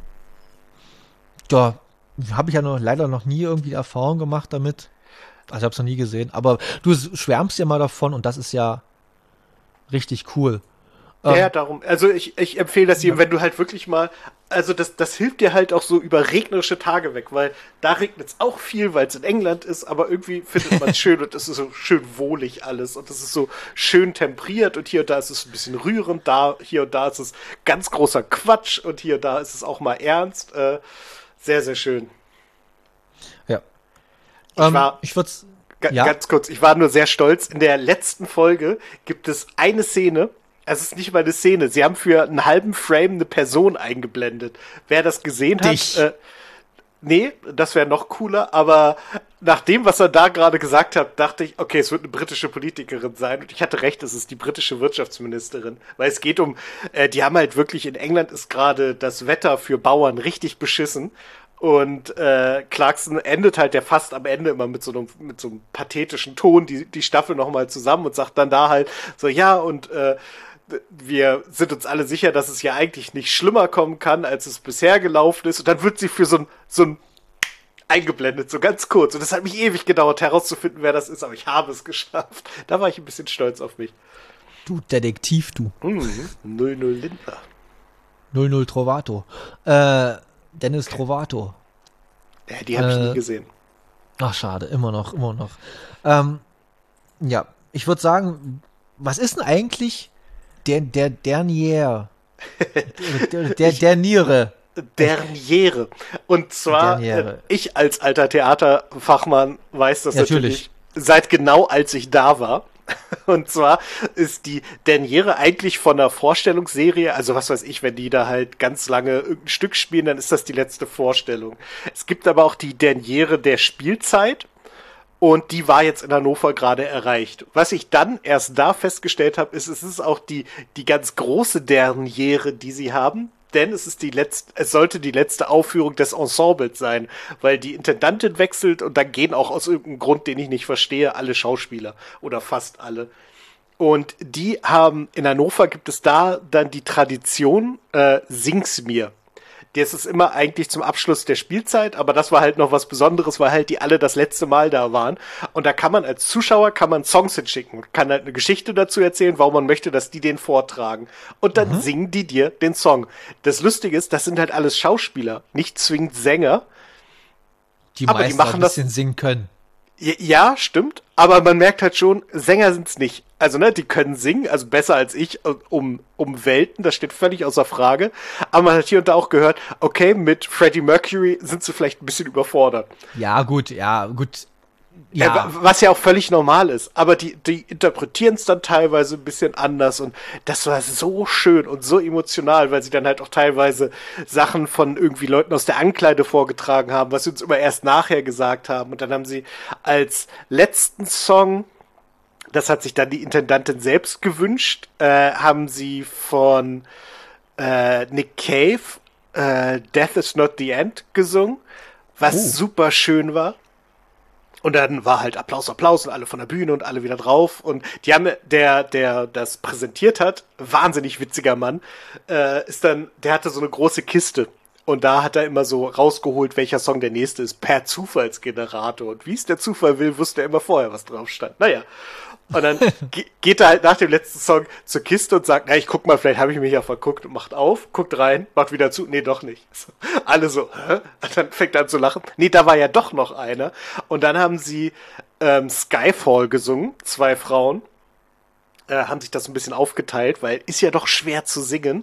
Ja, habe ich ja noch, leider noch nie irgendwie Erfahrung gemacht damit. Also ich habe es noch nie gesehen. Aber du schwärmst ja mal davon und das ist ja richtig cool. Ja, ja, Ähm, darum. Also ich, ich empfehle das jedem, wenn du halt wirklich mal, also das, das hilft dir halt auch so über regnerische Tage weg, weil da regnet es auch viel, weil es in England ist, aber irgendwie findet man es schön und es ist so schön wohlig alles und es ist so schön temperiert und hier und da ist es ein bisschen rührend, da, hier und da ist es ganz großer Quatsch und hier und da ist es auch mal ernst. Äh, sehr, sehr schön. ja. Ich Ähm, war, ich würde G- ja. Ganz kurz, ich war nur sehr stolz. In der letzten Folge gibt es eine Szene. Es ist nicht mal eine Szene. Sie haben für einen halben Frame eine Person eingeblendet. Wer das gesehen hat, Dich. äh, nee, das wäre noch cooler. Aber nach dem, was er da gerade gesagt hat, dachte ich, okay, es wird eine britische Politikerin sein. Und ich hatte recht, es ist die britische Wirtschaftsministerin. Weil es geht um, äh, die haben halt wirklich, in England ist gerade das Wetter für Bauern richtig beschissen. Und äh, Clarkson endet halt ja fast am Ende immer mit so einem, mit so einem pathetischen Ton die, die Staffel nochmal zusammen und sagt dann da halt so, ja, und äh, wir sind uns alle sicher, dass es ja eigentlich nicht schlimmer kommen kann, als es bisher gelaufen ist. Und dann wird sie für so ein, so ein eingeblendet, so ganz kurz. Und das hat mich ewig gedauert, herauszufinden, wer das ist, aber ich habe es geschafft. Da war ich ein bisschen stolz auf mich. Du Detektiv, du. Mhm. null null Lindner. null null Trovato. Äh, Dennis Trovato. Ja, die habe ich Äh, nie gesehen. Ach, schade, immer noch, immer noch. Ähm, ja, ich würde sagen, was ist denn eigentlich der, der, Dernier? Der, der, der Niere. Derniere. Und zwar, Derniere. äh, ich als alter Theaterfachmann weiß das Natürlich. natürlich seit genau als ich da war. Und zwar ist die Derniere eigentlich von einer Vorstellungsserie, also was weiß ich, wenn die da halt ganz lange irgendein Stück spielen, dann ist das die letzte Vorstellung. Es gibt aber auch die Derniere der Spielzeit. Und die war jetzt in Hannover gerade erreicht. Was ich dann erst da festgestellt habe, ist, es ist auch die, die ganz große Derniere, die sie haben. Denn es ist die letzte, es sollte die letzte Aufführung des Ensembles sein, weil die Intendantin wechselt und dann gehen auch aus irgendeinem Grund, den ich nicht verstehe, alle Schauspieler oder fast alle. Und die haben, in Hannover gibt es da dann die Tradition, äh, Sing's mir. Das ist immer eigentlich zum Abschluss der Spielzeit, aber das war halt noch was Besonderes, weil halt die alle das letzte Mal da waren. Und da kann man als Zuschauer, kann man Songs hinschicken, kann halt eine Geschichte dazu erzählen, warum man möchte, dass die den vortragen. Und dann mhm. singen die dir den Song. Das Lustige ist, das sind halt alles Schauspieler, nicht zwingend Sänger. Die aber meisten die machen ein bisschen das, singen können. Ja, stimmt, aber man merkt halt schon, Sänger sind's nicht. Also, ne, die können singen, also besser als ich, um, um Welten, das steht völlig außer Frage. Aber man hat hier und da auch gehört, okay, mit Freddie Mercury sind sie vielleicht ein bisschen überfordert. Ja, gut, ja, gut. Ja. Äh, was ja auch völlig normal ist. Aber die, die interpretieren es dann teilweise ein bisschen anders und das war so schön und so emotional, weil sie dann halt auch teilweise Sachen von irgendwie Leuten aus der Ankleide vorgetragen haben, was sie uns immer erst nachher gesagt haben. Und dann haben sie als letzten Song, das hat sich dann die Intendantin selbst gewünscht, äh, haben sie von äh, Nick Cave äh, Death is Not the End gesungen, was oh. super schön war. Und dann war halt Applaus, Applaus und alle von der Bühne und alle wieder drauf. Und die haben, der, der das präsentiert hat, wahnsinnig witziger Mann, äh, ist dann, der hatte so eine große Kiste. Und da hat er immer so rausgeholt, welcher Song der nächste ist, per Zufallsgenerator. Und wie es der Zufall will, wusste er immer vorher, was drauf stand. Naja. Und dann ge- geht er halt nach dem letzten Song zur Kiste und sagt, na, ich guck mal, vielleicht habe ich mich ja verguckt und macht auf, guckt rein, macht wieder zu, nee, doch nicht. So, alle so, hä? Und dann fängt er an zu lachen. Nee, da war ja doch noch einer. Und dann haben sie ähm, Skyfall gesungen, zwei Frauen, äh, haben sich das ein bisschen aufgeteilt, weil ist ja doch schwer zu singen.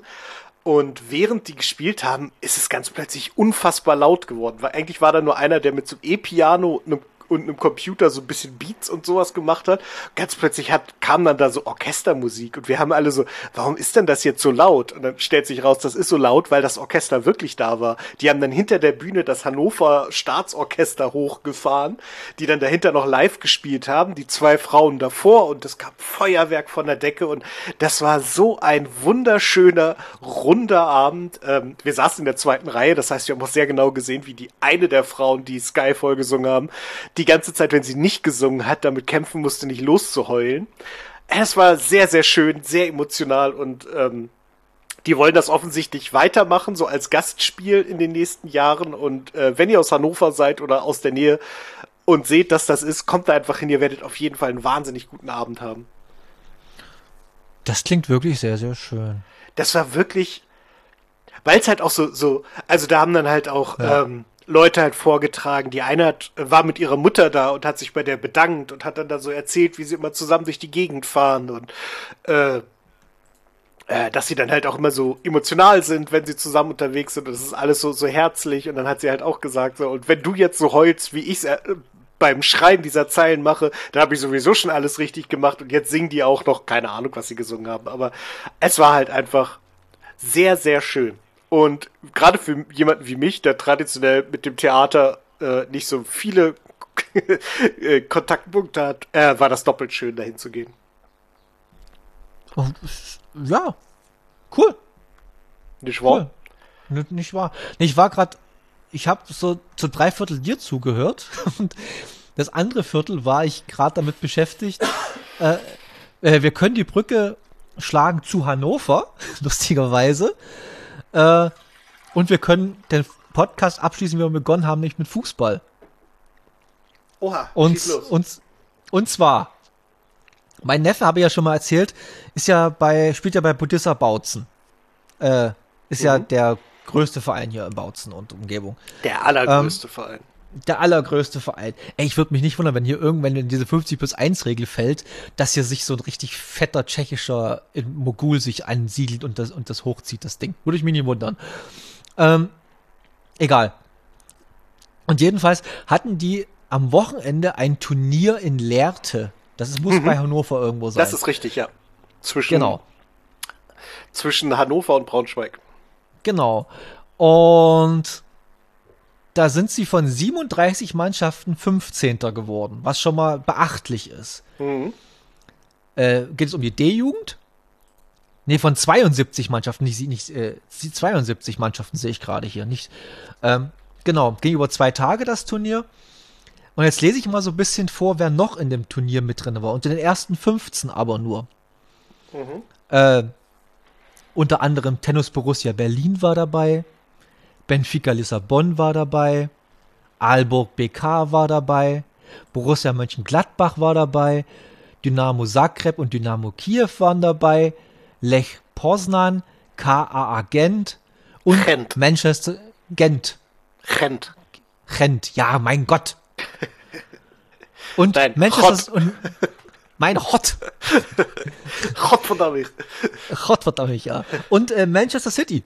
Und während die gespielt haben, ist es ganz plötzlich unfassbar laut geworden, weil eigentlich war da nur einer, der mit so einem E-Piano einem und einem Computer so ein bisschen Beats und sowas gemacht hat. Ganz plötzlich hat, kam dann da so Orchestermusik und wir haben alle so, warum ist denn das jetzt so laut? Und dann stellt sich raus, das ist so laut, weil das Orchester wirklich da war. Die haben dann hinter der Bühne das Hannover Staatsorchester hochgefahren, die dann dahinter noch live gespielt haben, die zwei Frauen davor und es kam Feuerwerk von der Decke und das war so ein wunderschöner, runder Abend. Ähm, wir saßen in der zweiten Reihe, das heißt, wir haben auch sehr genau gesehen, wie die eine der Frauen, die Skyfall gesungen haben, die ganze Zeit, wenn sie nicht gesungen hat, damit kämpfen musste, nicht loszuheulen. Es war sehr, sehr schön, sehr emotional und ähm, die wollen das offensichtlich weitermachen, so als Gastspiel in den nächsten Jahren. Und äh, wenn ihr aus Hannover seid oder aus der Nähe und seht, dass das ist, kommt da einfach hin. Ihr werdet auf jeden Fall einen wahnsinnig guten Abend haben. Das klingt wirklich sehr, sehr schön. Das war wirklich, weil es halt auch so, so, also da haben dann halt auch ja. ähm, Leute halt vorgetragen. Die eine hat, war mit ihrer Mutter da und hat sich bei der bedankt und hat dann da so erzählt, wie sie immer zusammen durch die Gegend fahren und äh, äh, dass sie dann halt auch immer so emotional sind, wenn sie zusammen unterwegs sind. Und das ist alles so, so herzlich. Und dann hat sie halt auch gesagt, so, und wenn du jetzt so heulst, wie ich es äh, beim Schreien dieser Zeilen mache, dann habe ich sowieso schon alles richtig gemacht und jetzt singen die auch noch, keine Ahnung, was sie gesungen haben, aber es war halt einfach sehr, sehr schön. Und gerade für jemanden wie mich, der traditionell mit dem Theater äh, nicht so viele Kontaktpunkte hat, äh, war das doppelt schön, dahin zu gehen. Ja, cool. Nicht wahr? Cool. N- nicht wahr. Ich war gerade Ich habe so zu drei Viertel dir zugehört und das andere Viertel war ich gerade damit beschäftigt. Äh, äh, wir können die Brücke schlagen zu Hannover, lustigerweise. Äh, und wir können den Podcast abschließen, wie wir begonnen haben, nicht mit Fußball. Oha, und, schieß los. Und, und zwar, mein Neffe, habe ich ja schon mal erzählt, ist ja bei, spielt ja bei Budissa Bautzen. Äh, ist mhm. ja der größte Verein hier in Bautzen und Umgebung. Der allergrößte ähm, Verein. Der allergrößte Verein. Ey, ich würde mich nicht wundern, wenn hier irgendwann in diese fünfzig plus eins Regel fällt, dass hier sich so ein richtig fetter tschechischer Mogul sich ansiedelt und das, und das hochzieht, das Ding. Würde ich mich nicht wundern. Ähm, egal. Und jedenfalls hatten die am Wochenende ein Turnier in Lehrte. Das ist, muss mhm. bei Hannover irgendwo sein. Das ist richtig, ja. Zwischen, genau. Zwischen Hannover und Braunschweig. Genau. Und da sind sie von siebenunddreißig Mannschaften fünfzehnter geworden, was schon mal beachtlich ist. Mhm. Äh, geht es um die D-Jugend? Nee, von zweiundsiebzig Mannschaften, nicht, nicht äh, zweiundsiebzig Mannschaften sehe ich gerade hier. Nicht, ähm, genau, ging über zwei Tage das Turnier. Und jetzt lese ich mal so ein bisschen vor, wer noch in dem Turnier mit drin war. Unter den ersten fünfzehn aber nur. Mhm. Äh, Unter anderem Tennis Borussia Berlin war dabei, Benfica Lissabon war dabei, Aalborg B K war dabei, Borussia Mönchengladbach war dabei, Dynamo Zagreb und Dynamo Kiew waren dabei, Lech Poznan, K A A Gent und Gent. Manchester Gent. Gent. Gent, ja, mein Gott. Und Nein, Manchester und mein Hot. Hot verdammt. Hot verdammt, ja. Und äh, Manchester City.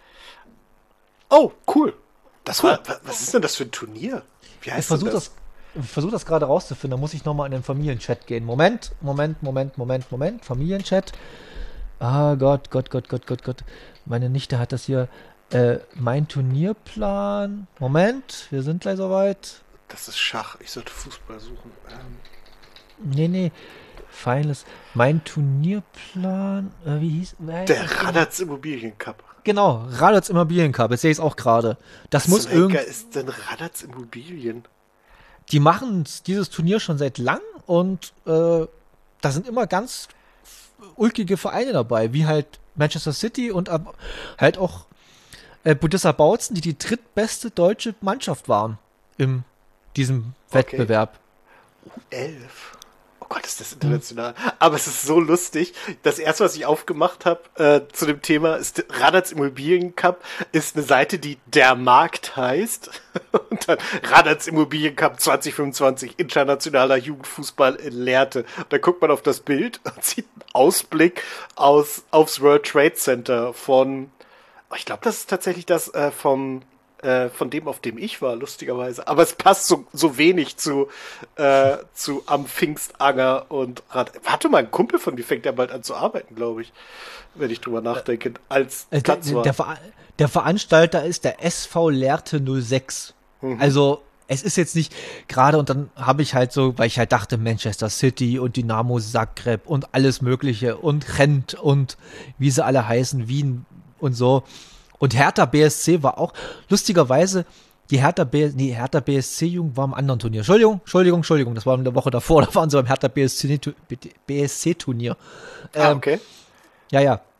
Oh, cool. Das cool. War, was ist denn das für ein Turnier? Wie heißt ich versuche das? das, versuch das gerade rauszufinden. Da muss ich nochmal in den Familienchat gehen. Moment, Moment, Moment, Moment, Moment. Familienchat. Ah, Gott, Gott, Gott, Gott, Gott, Gott. Meine Nichte hat das hier. Äh, mein Turnierplan. Moment, wir sind gleich soweit. Das ist Schach. Ich sollte Fußball suchen. Ähm. Nee, nee. Feines. Mein Turnierplan. Äh, wie hieß. Wie Der Radatz Immobilien Cup. Genau, Radatz Immobilien Cup. Jetzt sehe ich es auch gerade. Das Was muss irgendwie. Was ist denn Radatz Immobilien? Die machen dieses Turnier schon seit lang und äh, da sind immer ganz ulkige Vereine dabei, wie halt Manchester City und äh, halt auch äh, Budissa Bautzen, die die drittbeste deutsche Mannschaft waren in diesem okay. Wettbewerb. U elf. Oh Gott, ist das international. Mhm. Aber es ist so lustig. Das erste, was ich aufgemacht habe äh, zu dem Thema, ist Radatz Immobilien Cup, ist eine Seite, die Der Markt heißt. Und dann Radatz Immobilien Cup zwanzig fünfundzwanzig, internationaler Jugendfußball in Lehrte. Und dann guckt man auf das Bild und sieht einen Ausblick aus, aufs World Trade Center von, ich glaube, das ist tatsächlich das äh, vom von dem, auf dem ich war, lustigerweise. Aber es passt so, so wenig zu, äh, zu am Pfingstanger und Rad. Warte mal, ein Kumpel von mir fängt ja bald an zu arbeiten, glaube ich, wenn ich drüber nachdenke, als äh, der, der, Ver der Veranstalter ist der S V Lehrte null sechs. Mhm. Also es ist jetzt nicht gerade, und dann habe ich halt so, weil ich halt dachte, Manchester City und Dynamo Zagreb und alles mögliche und Gent und wie sie alle heißen, Wien und so. Und Hertha B S C war auch, lustigerweise, die Hertha B, nee, Hertha B S C-Jugend war im anderen Turnier. Entschuldigung, Entschuldigung, Entschuldigung, das war in der Woche davor, da waren sie beim Hertha B S C-Turnier. Ah, okay. Ja, ja.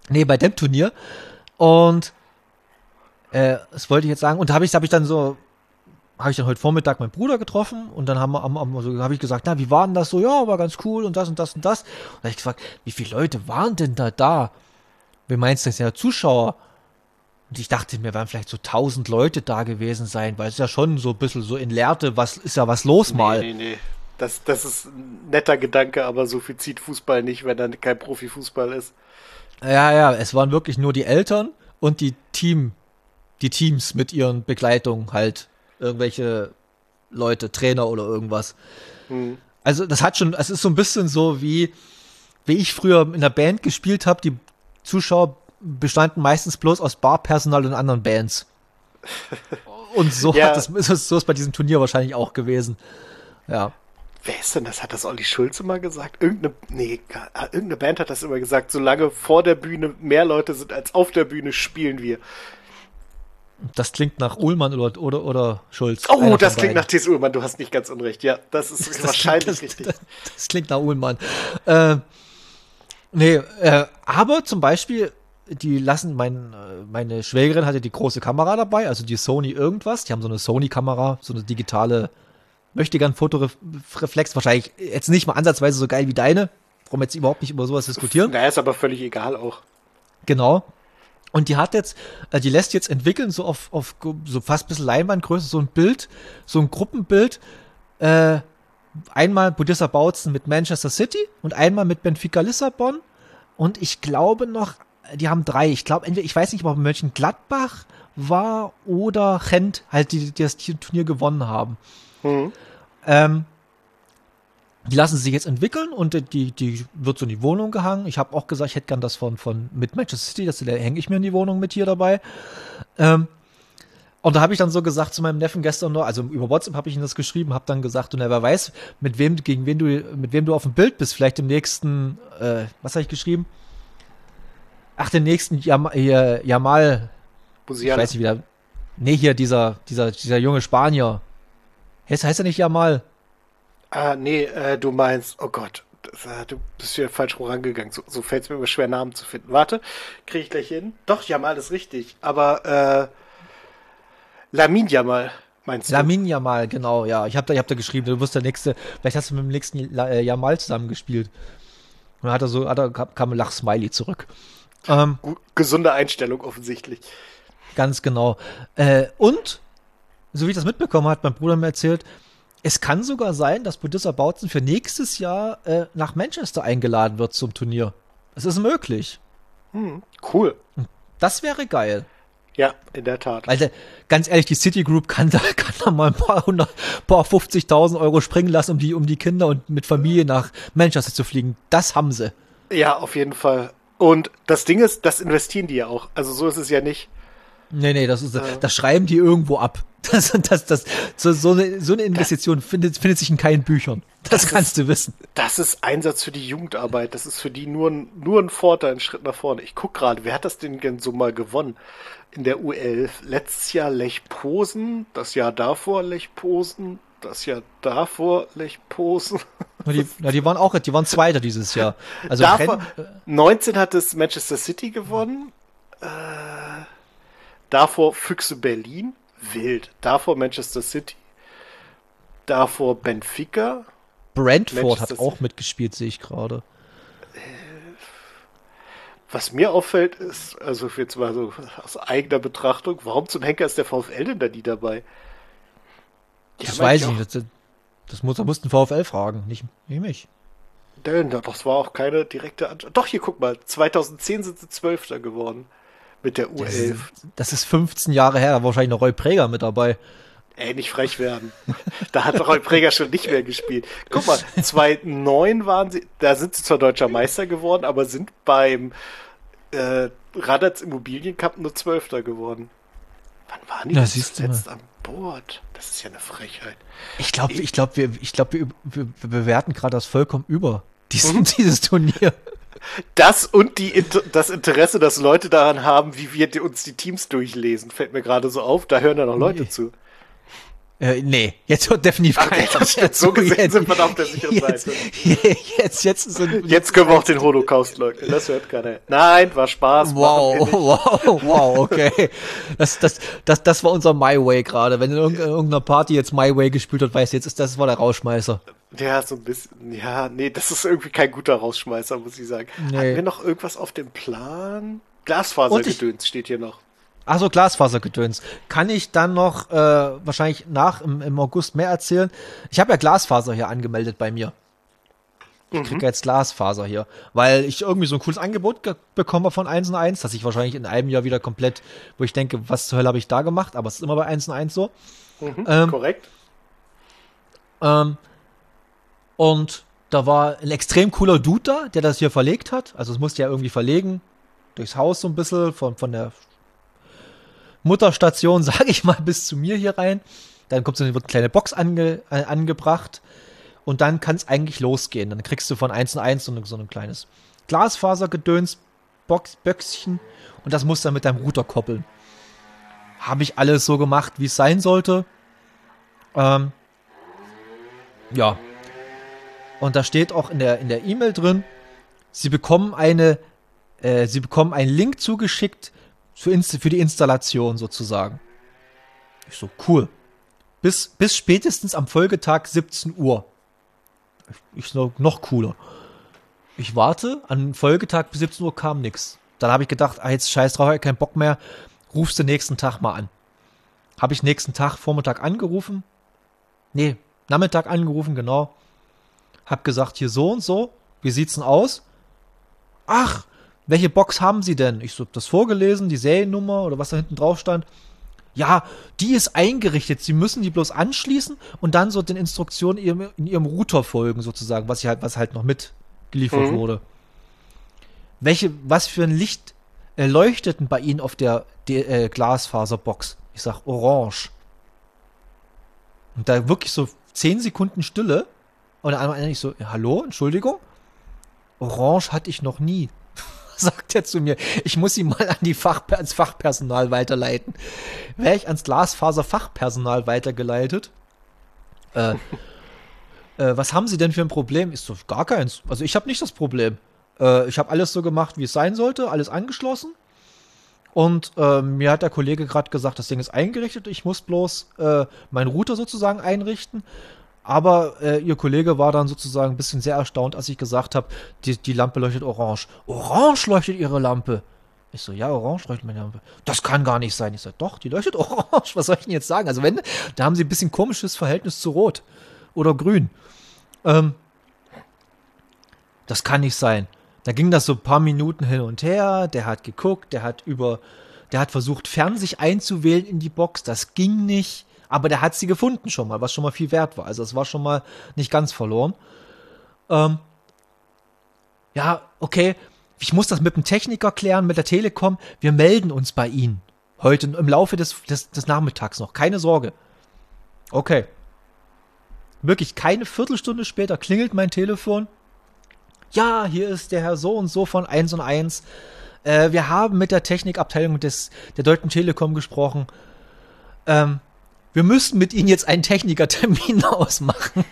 Nee, bei dem Turnier. Und äh, das wollte ich jetzt sagen. Und da habe ich, hab ich dann so, habe ich dann heute Vormittag meinen Bruder getroffen und dann haben wir, haben, haben, so, habe ich gesagt, na, wie war denn das so? Ja, war ganz cool und das und das und das. Und da habe ich gefragt, wie viele Leute waren denn da da? Wie meinst du, das sind ja Zuschauer? Und ich dachte mir, werden vielleicht so tausend Leute da gewesen sein, weil es ja schon so ein bisschen so in Lehrte, was ist ja was los mal. Nee, nee, nee. Das, das ist ein netter Gedanke, aber so viel zieht Fußball nicht, wenn dann kein Profifußball ist. Ja, ja, es waren wirklich nur die Eltern und die Team, die Teams mit ihren Begleitungen halt. Irgendwelche Leute, Trainer oder irgendwas. Hm. Also das hat schon, es ist so ein bisschen so wie, wie ich früher in der Band gespielt habe. Die Zuschauer bestanden meistens bloß aus Barpersonal und anderen Bands. Und so Ja. hat das, so ist bei diesem Turnier wahrscheinlich auch gewesen. Ja. Wer ist denn das? Hat das Olli Schulz immer gesagt? Irgendeine, nee, irgendeine Band hat das immer gesagt. Solange vor der Bühne mehr Leute sind als auf der Bühne, spielen wir. Das klingt nach Ullmann oder, oder, oder Schulz. Oh, das klingt nach T S Ullmann. Du hast nicht ganz unrecht. Ja, das ist das wahrscheinlich klingt, richtig. Das, das, das klingt nach Ullmann. Äh, nee, äh, aber zum Beispiel, die lassen, mein, meine Schwägerin hatte die große Kamera dabei, also die Sony irgendwas. Die haben so eine Sony-Kamera, so eine digitale, möchte gern Fotoreflex, wahrscheinlich jetzt nicht mal ansatzweise so geil wie deine. Warum jetzt überhaupt nicht über sowas diskutieren? Naja, ist aber völlig egal auch. Genau. Und die hat jetzt, äh, die lässt jetzt entwickeln, so auf, auf so fast ein bisschen Leinwandgröße, so ein Bild, so ein Gruppenbild, äh, einmal Budissa Bautzen mit Manchester City und einmal mit Benfica Lissabon. Und ich glaube noch, die haben drei. Ich glaube, entweder, ich weiß nicht, ob Mönchengladbach war oder Gent, halt, die, die das Turnier gewonnen haben. Mhm. Ähm, die lassen sich jetzt entwickeln und die, die wird so in die Wohnung gehangen. Ich habe auch gesagt, ich hätte gern das von, von mit Manchester City, das hänge ich mir in die Wohnung mit hier dabei. Ähm, und da habe ich dann so gesagt zu meinem Neffen gestern noch, also über WhatsApp habe ich ihm das geschrieben, habe dann gesagt, und er wer weiß, mit wem, gegen wen du, mit wem du auf dem Bild bist, vielleicht im nächsten, äh, was habe ich geschrieben? Ach, den nächsten Jam, hier, Jamal, Musiala. ich weiß nicht wieder, nee, hier dieser, dieser, dieser junge Spanier. Heißt, heißt er nicht Jamal? Ah, nee, äh, du meinst, oh Gott, das, äh, du bist wieder falsch rangegangen. So, so fällt es mir immer schwer, Namen zu finden. Warte, kriege ich gleich hin. Doch, Jamal ist richtig. Aber, äh, Lamine Jamal, meinst du? Lamine Jamal, genau, ja. Ich habe da, ich hab da geschrieben, du wirst der nächste, vielleicht hast du mit dem nächsten äh, Jamal zusammengespielt. Und dann hat er so, hat er, kam ein Lach-Smiley zurück. Ähm, Gu- Gesunde Einstellung offensichtlich. ganz genau. Äh, und, so wie ich das mitbekommen habe, hat mein Bruder mir erzählt, es kann sogar sein, dass Budissa Bautzen für nächstes Jahr äh, nach Manchester eingeladen wird zum Turnier. Es ist möglich. Hm, cool. Das wäre geil. Ja, in der Tat. Weil, ganz ehrlich, die Citigroup kann da, kann da mal ein paar hundert, paar fünfzigtausend Euro springen lassen, um die, um die Kinder und mit Familie nach Manchester zu fliegen. Das haben sie. Ja, auf jeden Fall. Und das Ding ist, das investieren die ja auch. Also so ist es ja nicht. Nee, nee, das ist, Äh. das schreiben die irgendwo ab. Das, das, das, so, so, eine, so eine Investition findet, findet sich in keinen Büchern. Das, Das kannst ist- du wissen. Das ist Einsatz für die Jugendarbeit. Das ist für die nur ein, nur ein Vorteil, ein Schritt nach vorne. Ich guck gerade, wer hat das denn denn so mal gewonnen? In der U elf. Letztes Jahr Lech Posen, das Jahr davor Lech Posen, das Jahr davor Lech Posen. Na, die, na, die waren auch, die waren Zweiter dieses Jahr. Also davor, Ren, neunzehn hat es Manchester City gewonnen. Äh, davor Füchse Berlin. Wild. Davor Manchester City. Davor Benfica. Brentford Manchester hat auch mitgespielt, sehe ich gerade. Was mir auffällt, ist, also jetzt mal so aus eigener Betrachtung, warum zum Henker ist der VfL denn da nie dabei? Die Das haben weiß ich eigentlich nicht. Das, das muss, da mussten VfL fragen, nicht, nicht mich. auch- Denn, das war auch keine direkte Antwort. Doch, hier guck mal, zweitausendzehn sind sie Zwölfter geworden. Mit der U Das elf. ist, das ist fünfzehn Jahre her, da war wahrscheinlich noch Roy Präger mit dabei. Ey, nicht frech werden. Da hat Roy Präger schon nicht mehr gespielt. Guck mal, zweitausendneun waren sie, da sind sie zwar deutscher Meister geworden, aber sind beim äh, Radatz Immobiliencup nur Zwölfter geworden. Wann waren die Na, denn siehst du zuletzt an Bord? Das ist ja eine Frechheit. Ich glaube, ich glaube, wir, ich glaube, wir, wir, wir bewerten gerade das vollkommen über. Diesen, dieses Turnier. Das und die, Inter- das Interesse, dass Leute daran haben, wie wir die, uns die Teams durchlesen, fällt mir gerade so auf. Da hören ja noch Leute Nee. zu. Äh, nee, jetzt wird definitiv okay, keiner das mehr stimmt. So zu. gesehen Jetzt, sind wir auf der sicheren jetzt, Seite. Jetzt, jetzt, sind, Jetzt können wir auch den Holocaust leugnen. Das hört keiner. Nein, war Spaß. Wow, wow, wow, okay. Das, das, das, das war unser My Way gerade. Wenn in irgendeiner Party jetzt My Way gespielt wird, weiß jetzt, ist das war der Rausschmeißer. Ja, so ein bisschen. Ja, nee, das ist irgendwie kein guter Rausschmeißer, muss ich sagen. Nee. Hatten wir noch irgendwas auf dem Plan? Glasfasergedöns steht hier noch. Achso, Glasfasergedöns. Kann ich dann noch äh, wahrscheinlich nach im, im August mehr erzählen? Ich habe ja Glasfaser hier angemeldet bei mir. Ich Mhm. kriege jetzt Glasfaser hier, weil ich irgendwie so ein cooles Angebot ge- bekomme von eins und eins, dass ich wahrscheinlich in einem Jahr wieder komplett, wo ich denke, was zur Hölle habe ich da gemacht? Aber es ist immer bei eins und eins so. Mhm, Ähm, korrekt. Ähm, und da war ein extrem cooler Dude da, der das hier verlegt hat. Also es musste ja irgendwie verlegen, durchs Haus so ein bisschen, von, von der Mutterstation, sage ich mal, bis zu mir hier rein. Dann kommt so eine, wird eine kleine Box ange, äh, angebracht und dann kann es eigentlich losgehen. Dann kriegst du von eins und eins so, eine, so ein kleines Glasfasergedöns, Box, Böckchen und das musst du dann mit deinem Router koppeln. Habe ich alles so gemacht, wie es sein sollte. Ähm, ja. Und da steht auch in der in der E-Mail drin, Sie bekommen eine, äh, Sie bekommen einen Link zugeschickt für, Inst- für die Installation sozusagen. Ich so, cool. Bis, bis spätestens am Folgetag siebzehn Uhr. Ich so, noch cooler. Ich warte, am Folgetag bis siebzehn Uhr kam nix. Dann habe ich gedacht, ah, jetzt scheiß drauf, ich hab keinen Bock mehr. Rufst du nächsten Tag mal an. Habe ich nächsten Tag Vormittag angerufen. Nee, Nachmittag angerufen, genau. Hab gesagt, hier so und so, wie sieht's denn aus? Ach, welche Box haben Sie denn? Ich so, hab das vorgelesen, die Seriennummer oder was da hinten drauf stand. Ja, die ist eingerichtet. Sie müssen die bloß anschließen und dann so den Instruktionen in ihrem, in ihrem Router folgen, sozusagen, was, ich halt, was halt noch mitgeliefert Mhm. wurde. Welche, was für ein Licht äh, leuchtet denn bei Ihnen auf der, der äh, Glasfaserbox? Ich sag, orange. Und da wirklich so zehn Sekunden Stille. Und dann einmal ich so, ja, hallo, Entschuldigung? Orange hatte ich noch nie. Sagt er zu mir, ich muss ihn mal an die Fach, ans Fachpersonal weiterleiten. Wäre ich ans Glasfaser-Fachpersonal weitergeleitet? Äh, äh, was haben Sie denn für ein Problem? Ist so, gar keins. Also ich habe nicht das Problem. Äh, ich habe alles so gemacht, wie es sein sollte, alles angeschlossen. Und äh, mir hat der Kollege gerade gesagt, das Ding ist eingerichtet, ich muss bloß äh, meinen Router sozusagen einrichten. Aber äh, ihr Kollege war dann sozusagen ein bisschen sehr erstaunt, als ich gesagt habe, die, die Lampe leuchtet orange. Orange leuchtet ihre Lampe. Ich so, ja, orange leuchtet meine Lampe. Das kann gar nicht sein. Ich so, doch, die leuchtet orange. Was soll ich denn jetzt sagen? Also wenn, da haben sie ein bisschen komisches Verhältnis zu rot oder grün. Ähm, das kann nicht sein. Da ging das so ein paar Minuten hin und her. Der hat geguckt, der hat über, der hat versucht, fern sich einzuwählen in die Box. Das ging nicht. Aber der hat sie gefunden schon mal, was schon mal viel wert war. Also es war schon mal nicht ganz verloren. Ähm, ja, okay. Ich muss das mit dem Techniker klären, mit der Telekom. Wir melden uns bei Ihnen. Heute im Laufe des, des, des Nachmittags noch. Keine Sorge. Okay. Wirklich keine Viertelstunde später klingelt mein Telefon. Ja, hier ist der Herr so und so von eins und eins. Äh, wir haben mit der Technikabteilung des, der Deutschen Telekom gesprochen. Ähm, Wir müssen mit Ihnen jetzt einen Technikertermin ausmachen.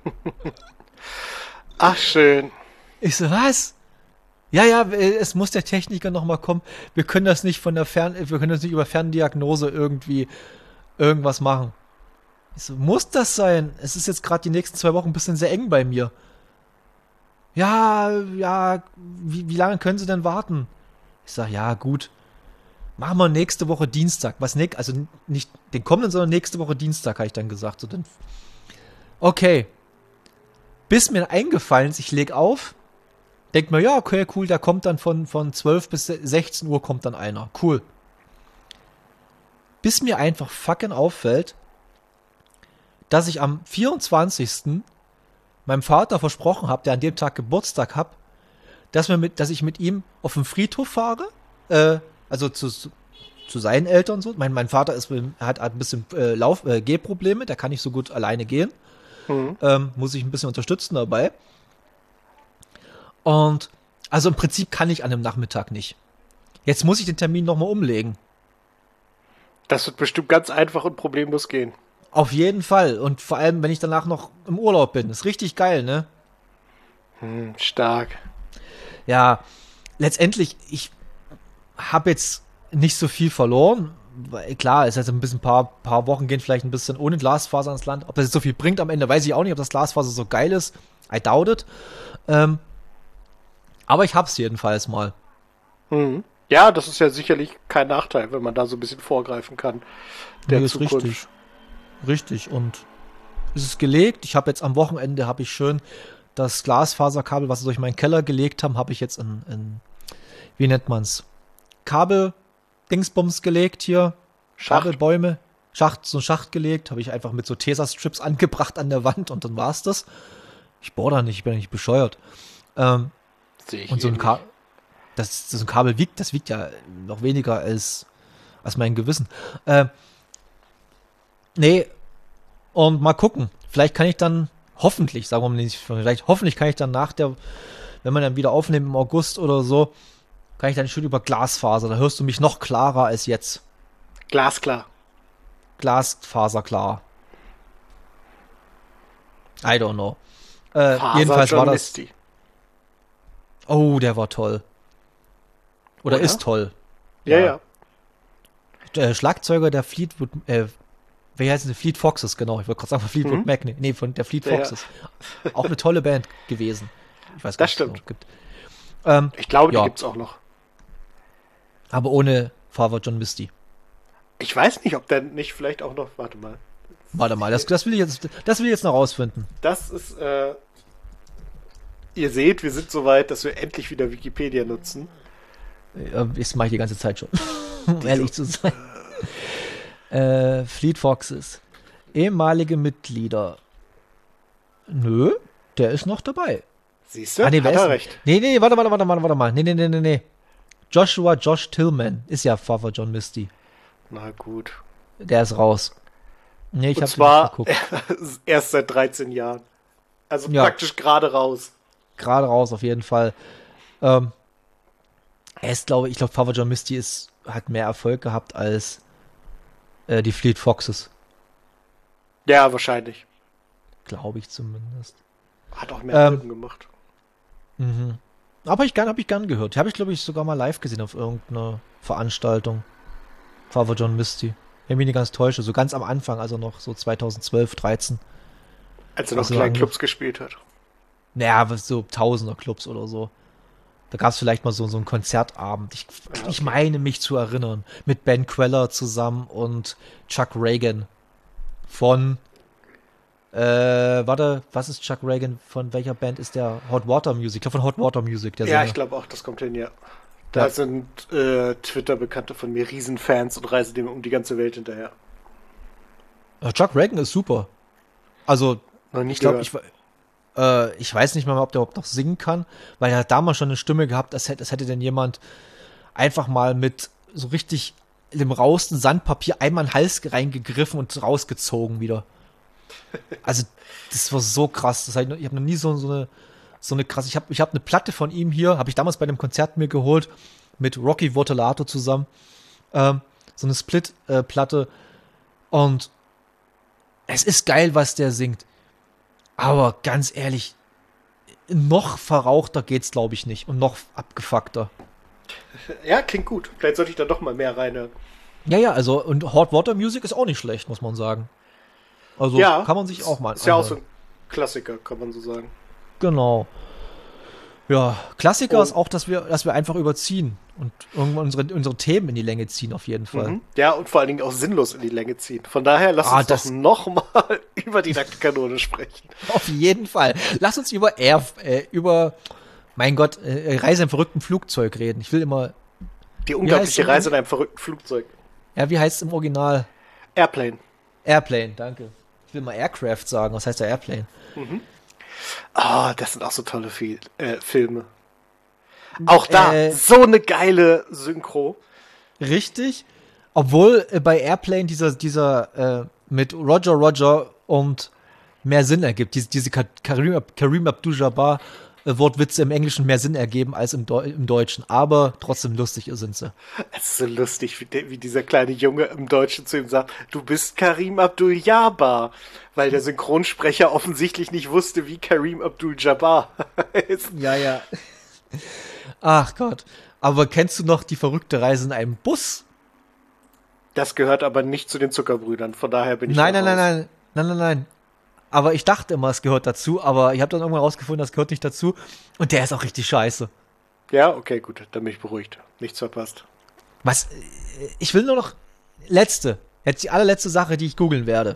Ach, schön. Ich so, was? Ja, ja, es muss der Techniker nochmal kommen. Wir können das nicht von der Fern, wir können das nicht über Ferndiagnose irgendwie irgendwas machen. Ich so, muss das sein? Es ist jetzt gerade die nächsten zwei Wochen ein bisschen sehr eng bei mir. Ja, ja, wie, wie lange können Sie denn warten? Ich sag, ja, gut. Machen wir nächste Woche Dienstag. Was ne, also nicht den kommenden, sondern nächste Woche Dienstag, habe ich dann gesagt. So, dann, okay. Bis mir eingefallen ist, ich leg auf, denk mir, ja, okay, cool, der kommt dann von, von zwölf bis sechzehn Uhr kommt dann einer. Cool. Bis mir einfach fucking auffällt, dass ich am vierundzwanzigsten meinem Vater versprochen habe, der an dem Tag Geburtstag hat, dass, wir mit, dass ich mit ihm auf den Friedhof fahre, äh, also zu, zu seinen Eltern so. Mein, mein Vater ist, hat, hat ein bisschen äh, Lauf, äh, Gehprobleme, der kann nicht so gut alleine gehen. Mhm. Ähm, muss ich ein bisschen unterstützen dabei. Und also im Prinzip kann ich an dem Nachmittag nicht. Jetzt muss ich den Termin nochmal umlegen. Das wird bestimmt ganz einfach und problemlos gehen. Auf jeden Fall. Und vor allem, wenn ich danach noch im Urlaub bin. Ist richtig geil, ne? Hm, stark. Ja, letztendlich, ich habe jetzt nicht so viel verloren. Weil, klar, es ist jetzt ein bisschen, paar, paar Wochen gehen vielleicht ein bisschen ohne Glasfaser ins Land. Ob das jetzt so viel bringt am Ende, weiß ich auch nicht. Ob das Glasfaser so geil ist. I doubt it. Ähm, aber ich hab's jedenfalls mal. Mhm. Ja, das ist ja sicherlich kein Nachteil, wenn man da so ein bisschen vorgreifen kann. Der Nee, ist Zukunft. richtig. Richtig. Und es ist gelegt. Ich habe jetzt am Wochenende, habe ich schön das Glasfaserkabel, was sie durch meinen Keller gelegt haben, habe ich jetzt in, in, wie nennt man's? Kabel-Dingsbums gelegt hier. Schacht. Kabelbäume. Schacht, so einen Schacht gelegt. Habe ich einfach mit so Tesa-Strips angebracht an der Wand und dann war's das. Ich bohre da nicht, ich bin ja nicht bescheuert. Ähm, Sehe ich und so ein ähnlich. Kabel, das, das ein Kabel wiegt, das wiegt ja noch weniger als, als mein Gewissen. Ähm, nee, und mal gucken. Vielleicht kann ich dann, hoffentlich, sagen wir mal nicht, vielleicht, hoffentlich kann ich dann nach der, wenn man dann wieder aufnimmt im August oder so, kann ich dann schön über Glasfaser, da hörst du mich noch klarer als jetzt. Glasklar. Glasfaser klar. I don't know. Äh, Faser jedenfalls John war das. Misty. Oh, der war toll. Oder, Oder? ist toll. Ja, Ja. ja. Der Schlagzeuger der Fleetwood, äh, wie heißt es? Fleet Foxes, genau. Ich wollte gerade sagen, von Fleetwood Mhm. Mac. Nee, nee, von der Fleet Ja, ja. Foxes. Auch eine tolle Band gewesen. Ich weiß gar Das nicht, ob es stimmt. noch gibt. Ähm, Ich glaube, die Ja. gibt's auch noch. aber ohne Father John Misty. Ich weiß nicht, ob der nicht vielleicht auch noch. Warte mal. Warte mal, das, das will ich jetzt, das will ich jetzt noch rausfinden. Das ist, äh. Ihr seht, wir sind so weit, dass wir endlich wieder Wikipedia nutzen. Äh, Das mache ich die ganze Zeit schon. um ehrlich zu sein. Äh, Fleet Foxes. Ehemalige Mitglieder. Nö, der ist noch dabei. Siehst du? Ah, nee, wer Hat ist er denn- recht. Nee, nee, warte, warte, warte, warte, warte mal. Nee, nee, nee, nee, nee. Joshua Josh Tillman ist ja Father John Misty. Na gut. Der ist raus. Nee, ich Und hab's zwar nicht geguckt. erst seit dreizehn Jahren. Also Ja. praktisch gerade raus. Gerade raus, auf jeden Fall. Ähm, er ist, glaube ich, ich glaube, Father John Misty ist, hat mehr Erfolg gehabt als äh, die Fleet Foxes. Ja, wahrscheinlich. Glaube ich zumindest. Hat auch mehr Ähm, Alben gemacht. Mhm. Aber ich gern, habe ich gern gehört. Die habe ich, glaube ich, sogar mal live gesehen auf irgendeiner Veranstaltung. Father John Misty. Wenn ich mich nicht ganz täusche, so ganz am Anfang, also noch so zweitausendzwölf, dreizehn. Als er noch also in kleinen ange- Clubs gespielt hat. Naja, was so Tausender Clubs oder so. Da gab es vielleicht mal so, so einen Konzertabend. Ich, Ja, ich okay. meine mich zu erinnern. Mit Ben Queller zusammen und Chuck Reagan von äh, warte, was ist Chuck Reagan? Von welcher Band ist der? Hot Water Music. Ich glaube von Hot Water Music, der Ja, Sänger. ich glaube auch, das kommt hin, ja. Da Ja. sind äh, Twitter-Bekannte von mir Riesenfans und reisen dem um die ganze Welt hinterher. Äh, Chuck Reagan ist super. Also, Noch nie ich glaube, gehört. ich, äh, ich weiß nicht mal, ob der überhaupt noch singen kann, weil er hat damals schon eine Stimme gehabt, als hätte, als hätte denn jemand einfach mal mit so richtig dem rausten Sandpapier einmal in den Hals reingegriffen und rausgezogen wieder. Also, das war so krass. Das hab ich noch- ich habe noch nie so, so eine so eine krasse. Ich habe ich hab eine Platte von ihm hier, habe ich damals bei einem Konzert mir geholt, mit Rocky Vortolato zusammen. Ähm, so eine Split-Platte. Und es ist geil, was der singt. Aber ganz ehrlich, noch verrauchter geht's, glaube ich, nicht. Und noch abgefuckter. Ja, klingt gut. Vielleicht sollte ich da doch mal mehr reinhören. Ja, ja, also, und Hot Water Music ist auch nicht schlecht, muss man sagen. Also, Ja, kann man sich auch mal Ist ja auch so anhören. ein Klassiker, kann man so sagen. Genau. Ja, Klassiker Und- ist auch, dass wir, dass wir einfach überziehen und irgendwann unsere, unsere Themen in die Länge ziehen, auf jeden Fall. Mhm. Ja, und vor allen Dingen auch sinnlos in die Länge ziehen. Von daher, lass Ah, uns das- doch nochmal über die nackte Kanone sprechen. Auf jeden Fall. Lass uns über Air, äh, über, mein Gott, äh, Reise im verrückten Flugzeug reden. Ich will immer, Die heißt unglaubliche es? Reise in einem verrückten Flugzeug. ja, wie heißt es im Original? Airplane. Airplane, danke. Ich will mal Aircraft sagen. Was heißt der Airplane? Ah, das sind auch so tolle Fi äh, Filme. Auch da, Äh, so eine geile Synchro. Richtig. Obwohl äh, bei Airplane dieser, dieser äh, mit Roger Roger und mehr Sinn ergibt. Diese, diese Ka- Karim, Ab- Karim Abdul-Jabbar äh, Wortwitze im Englischen mehr Sinn ergeben als im, Deu im Deutschen. Aber trotzdem lustig sind sie. Es ist so lustig, wie, der, wie dieser kleine Junge im Deutschen zu ihm sagt, du bist Karim Abdul-Jabbar. Weil der Synchronsprecher offensichtlich nicht wusste, wie Karim Abdul-Jabbar ist. Ja, ja. Ach Gott. Aber kennst du noch die verrückte Reise in einem Bus? Das gehört aber nicht zu den Zuckerbrüdern, von daher bin ich Nein, nein, raus. nein, nein, nein, nein, nein. Aber ich dachte immer, es gehört dazu, aber ich habe dann irgendwann rausgefunden, das gehört nicht dazu. Und der ist auch richtig scheiße. Ja, okay, gut, dann bin ich beruhigt. Nichts verpasst. Was? Ich will nur noch letzte, jetzt die allerletzte Sache, die ich googeln werde.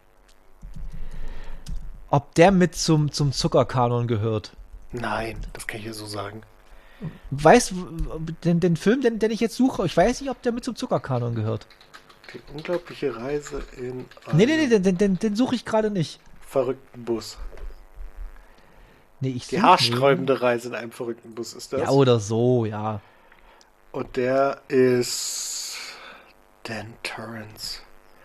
Ob der mit zum, zum Zuckerkanon gehört. Nein, das kann ich ja so sagen. Weißt du, den, den Film, den, den ich jetzt suche, ich weiß nicht, ob der mit zum Zuckerkanon gehört. Die unglaubliche Reise in einen Nee, nee, nee, den, den, den suche ich gerade nicht. verrückten Bus. Nee, ich Die such haarsträubende Reise in einem verrückten Bus ist das. Ja, oder so, ja. Und der ist Dan Torrance.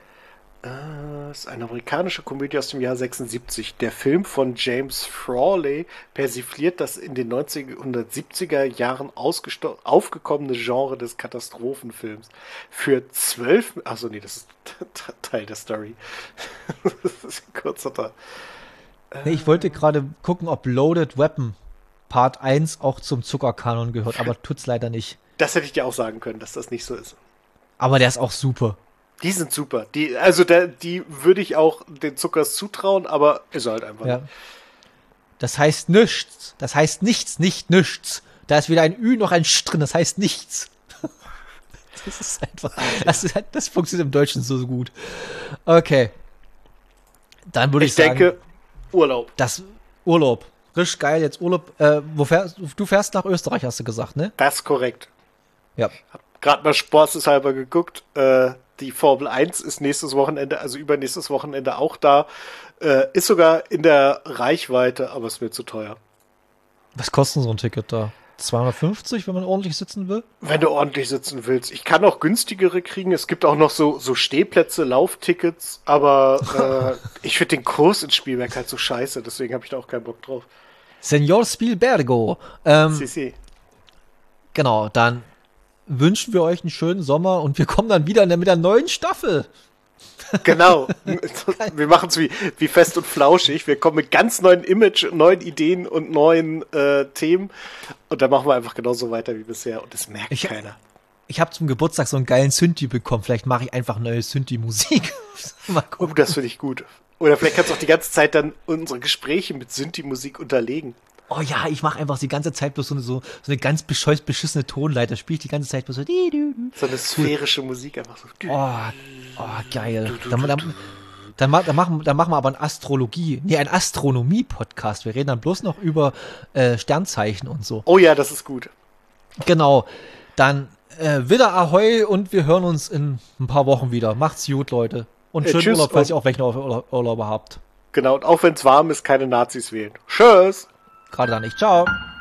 Äh, ist eine amerikanische Komödie aus dem Jahr sechsundsiebzig. Der Film von James Frawley persifliert das in den neunzehnhundertsiebziger Jahren aufgekommene Genre des Katastrophenfilms. Für zwölf... Achso, nee, das ist Teil der Story. Das ist ein kurzer Teil. Nee, ich wollte gerade gucken, ob Loaded Weapon Part eins auch zum Zuckerkanon gehört, aber tut's leider nicht. Das hätte ich dir auch sagen können, dass das nicht so ist. Aber der ist auch super. Die sind super. Die, also der, die würde ich auch den Zuckers zutrauen, aber ist halt einfach. Ja. Das heißt nichts. Das heißt nichts, nicht nichts. Da ist weder ein Ü noch ein Sch drin, das heißt nichts. Das ist einfach. Das, ist, das funktioniert im Deutschen so gut. Okay. Dann würde ich, Ich sagen. denke, Urlaub. Das Urlaub. Richtig geil, jetzt Urlaub. Äh, wo fährst, du fährst nach Österreich, hast du gesagt, ne? Das ist korrekt. Ja. Hab gerade mal spaßeshalber geguckt. Äh, die Formel eins ist nächstes Wochenende, also übernächstes Wochenende auch da. Äh, ist sogar in der Reichweite, aber ist mir zu teuer. Was kostet so ein Ticket da? zweihundertfünfzig, wenn man ordentlich sitzen will? Wenn du ordentlich sitzen willst. Ich kann auch günstigere kriegen. Es gibt auch noch so, so Stehplätze, Lauftickets, aber äh, ich finde den Kurs ins Spielwerk halt so scheiße, deswegen habe ich da auch keinen Bock drauf. Senor Spielbergo. Ähm, Si, si. Genau, dann wünschen wir euch einen schönen Sommer und wir kommen dann wieder mit einer neuen Staffel. Genau. Wir machen es wie, wie fest und flauschig. Wir kommen mit ganz neuen Image, neuen Ideen und neuen äh, Themen. Und dann machen wir einfach genauso weiter wie bisher. Und das merkt Ich- keiner. Ich habe zum Geburtstag so einen geilen Synthi bekommen. Vielleicht mache ich einfach neue Synthi-Musik. Mal Oh, gucken. das finde ich gut. Oder vielleicht kannst du auch die ganze Zeit dann unsere Gespräche mit Synthi-Musik unterlegen. Oh ja, ich mache einfach die ganze Zeit bloß so eine, so, so eine ganz bescheuert beschissene Tonleiter. Spiele ich die ganze Zeit bloß so. di, du, du. So eine sphärische Musik einfach so. Oh, oh geil. Dann, dann, dann, ma- dann, machen, dann machen wir aber ein Astrologie, nee, ein Astronomie-Podcast. Wir reden dann bloß noch über äh, Sternzeichen und so. Oh ja, das ist gut. Genau. Dann äh, wieder Ahoi und wir hören uns in ein paar Wochen wieder. Macht's gut, Leute. Und Äh, schönen tschüss Urlaub, falls ihr und- auch welche Urla- Urlaube habt. Genau. Und auch wenn es warm ist, keine Nazis wählen. Tschüss. Gerade dann nicht. Ciao.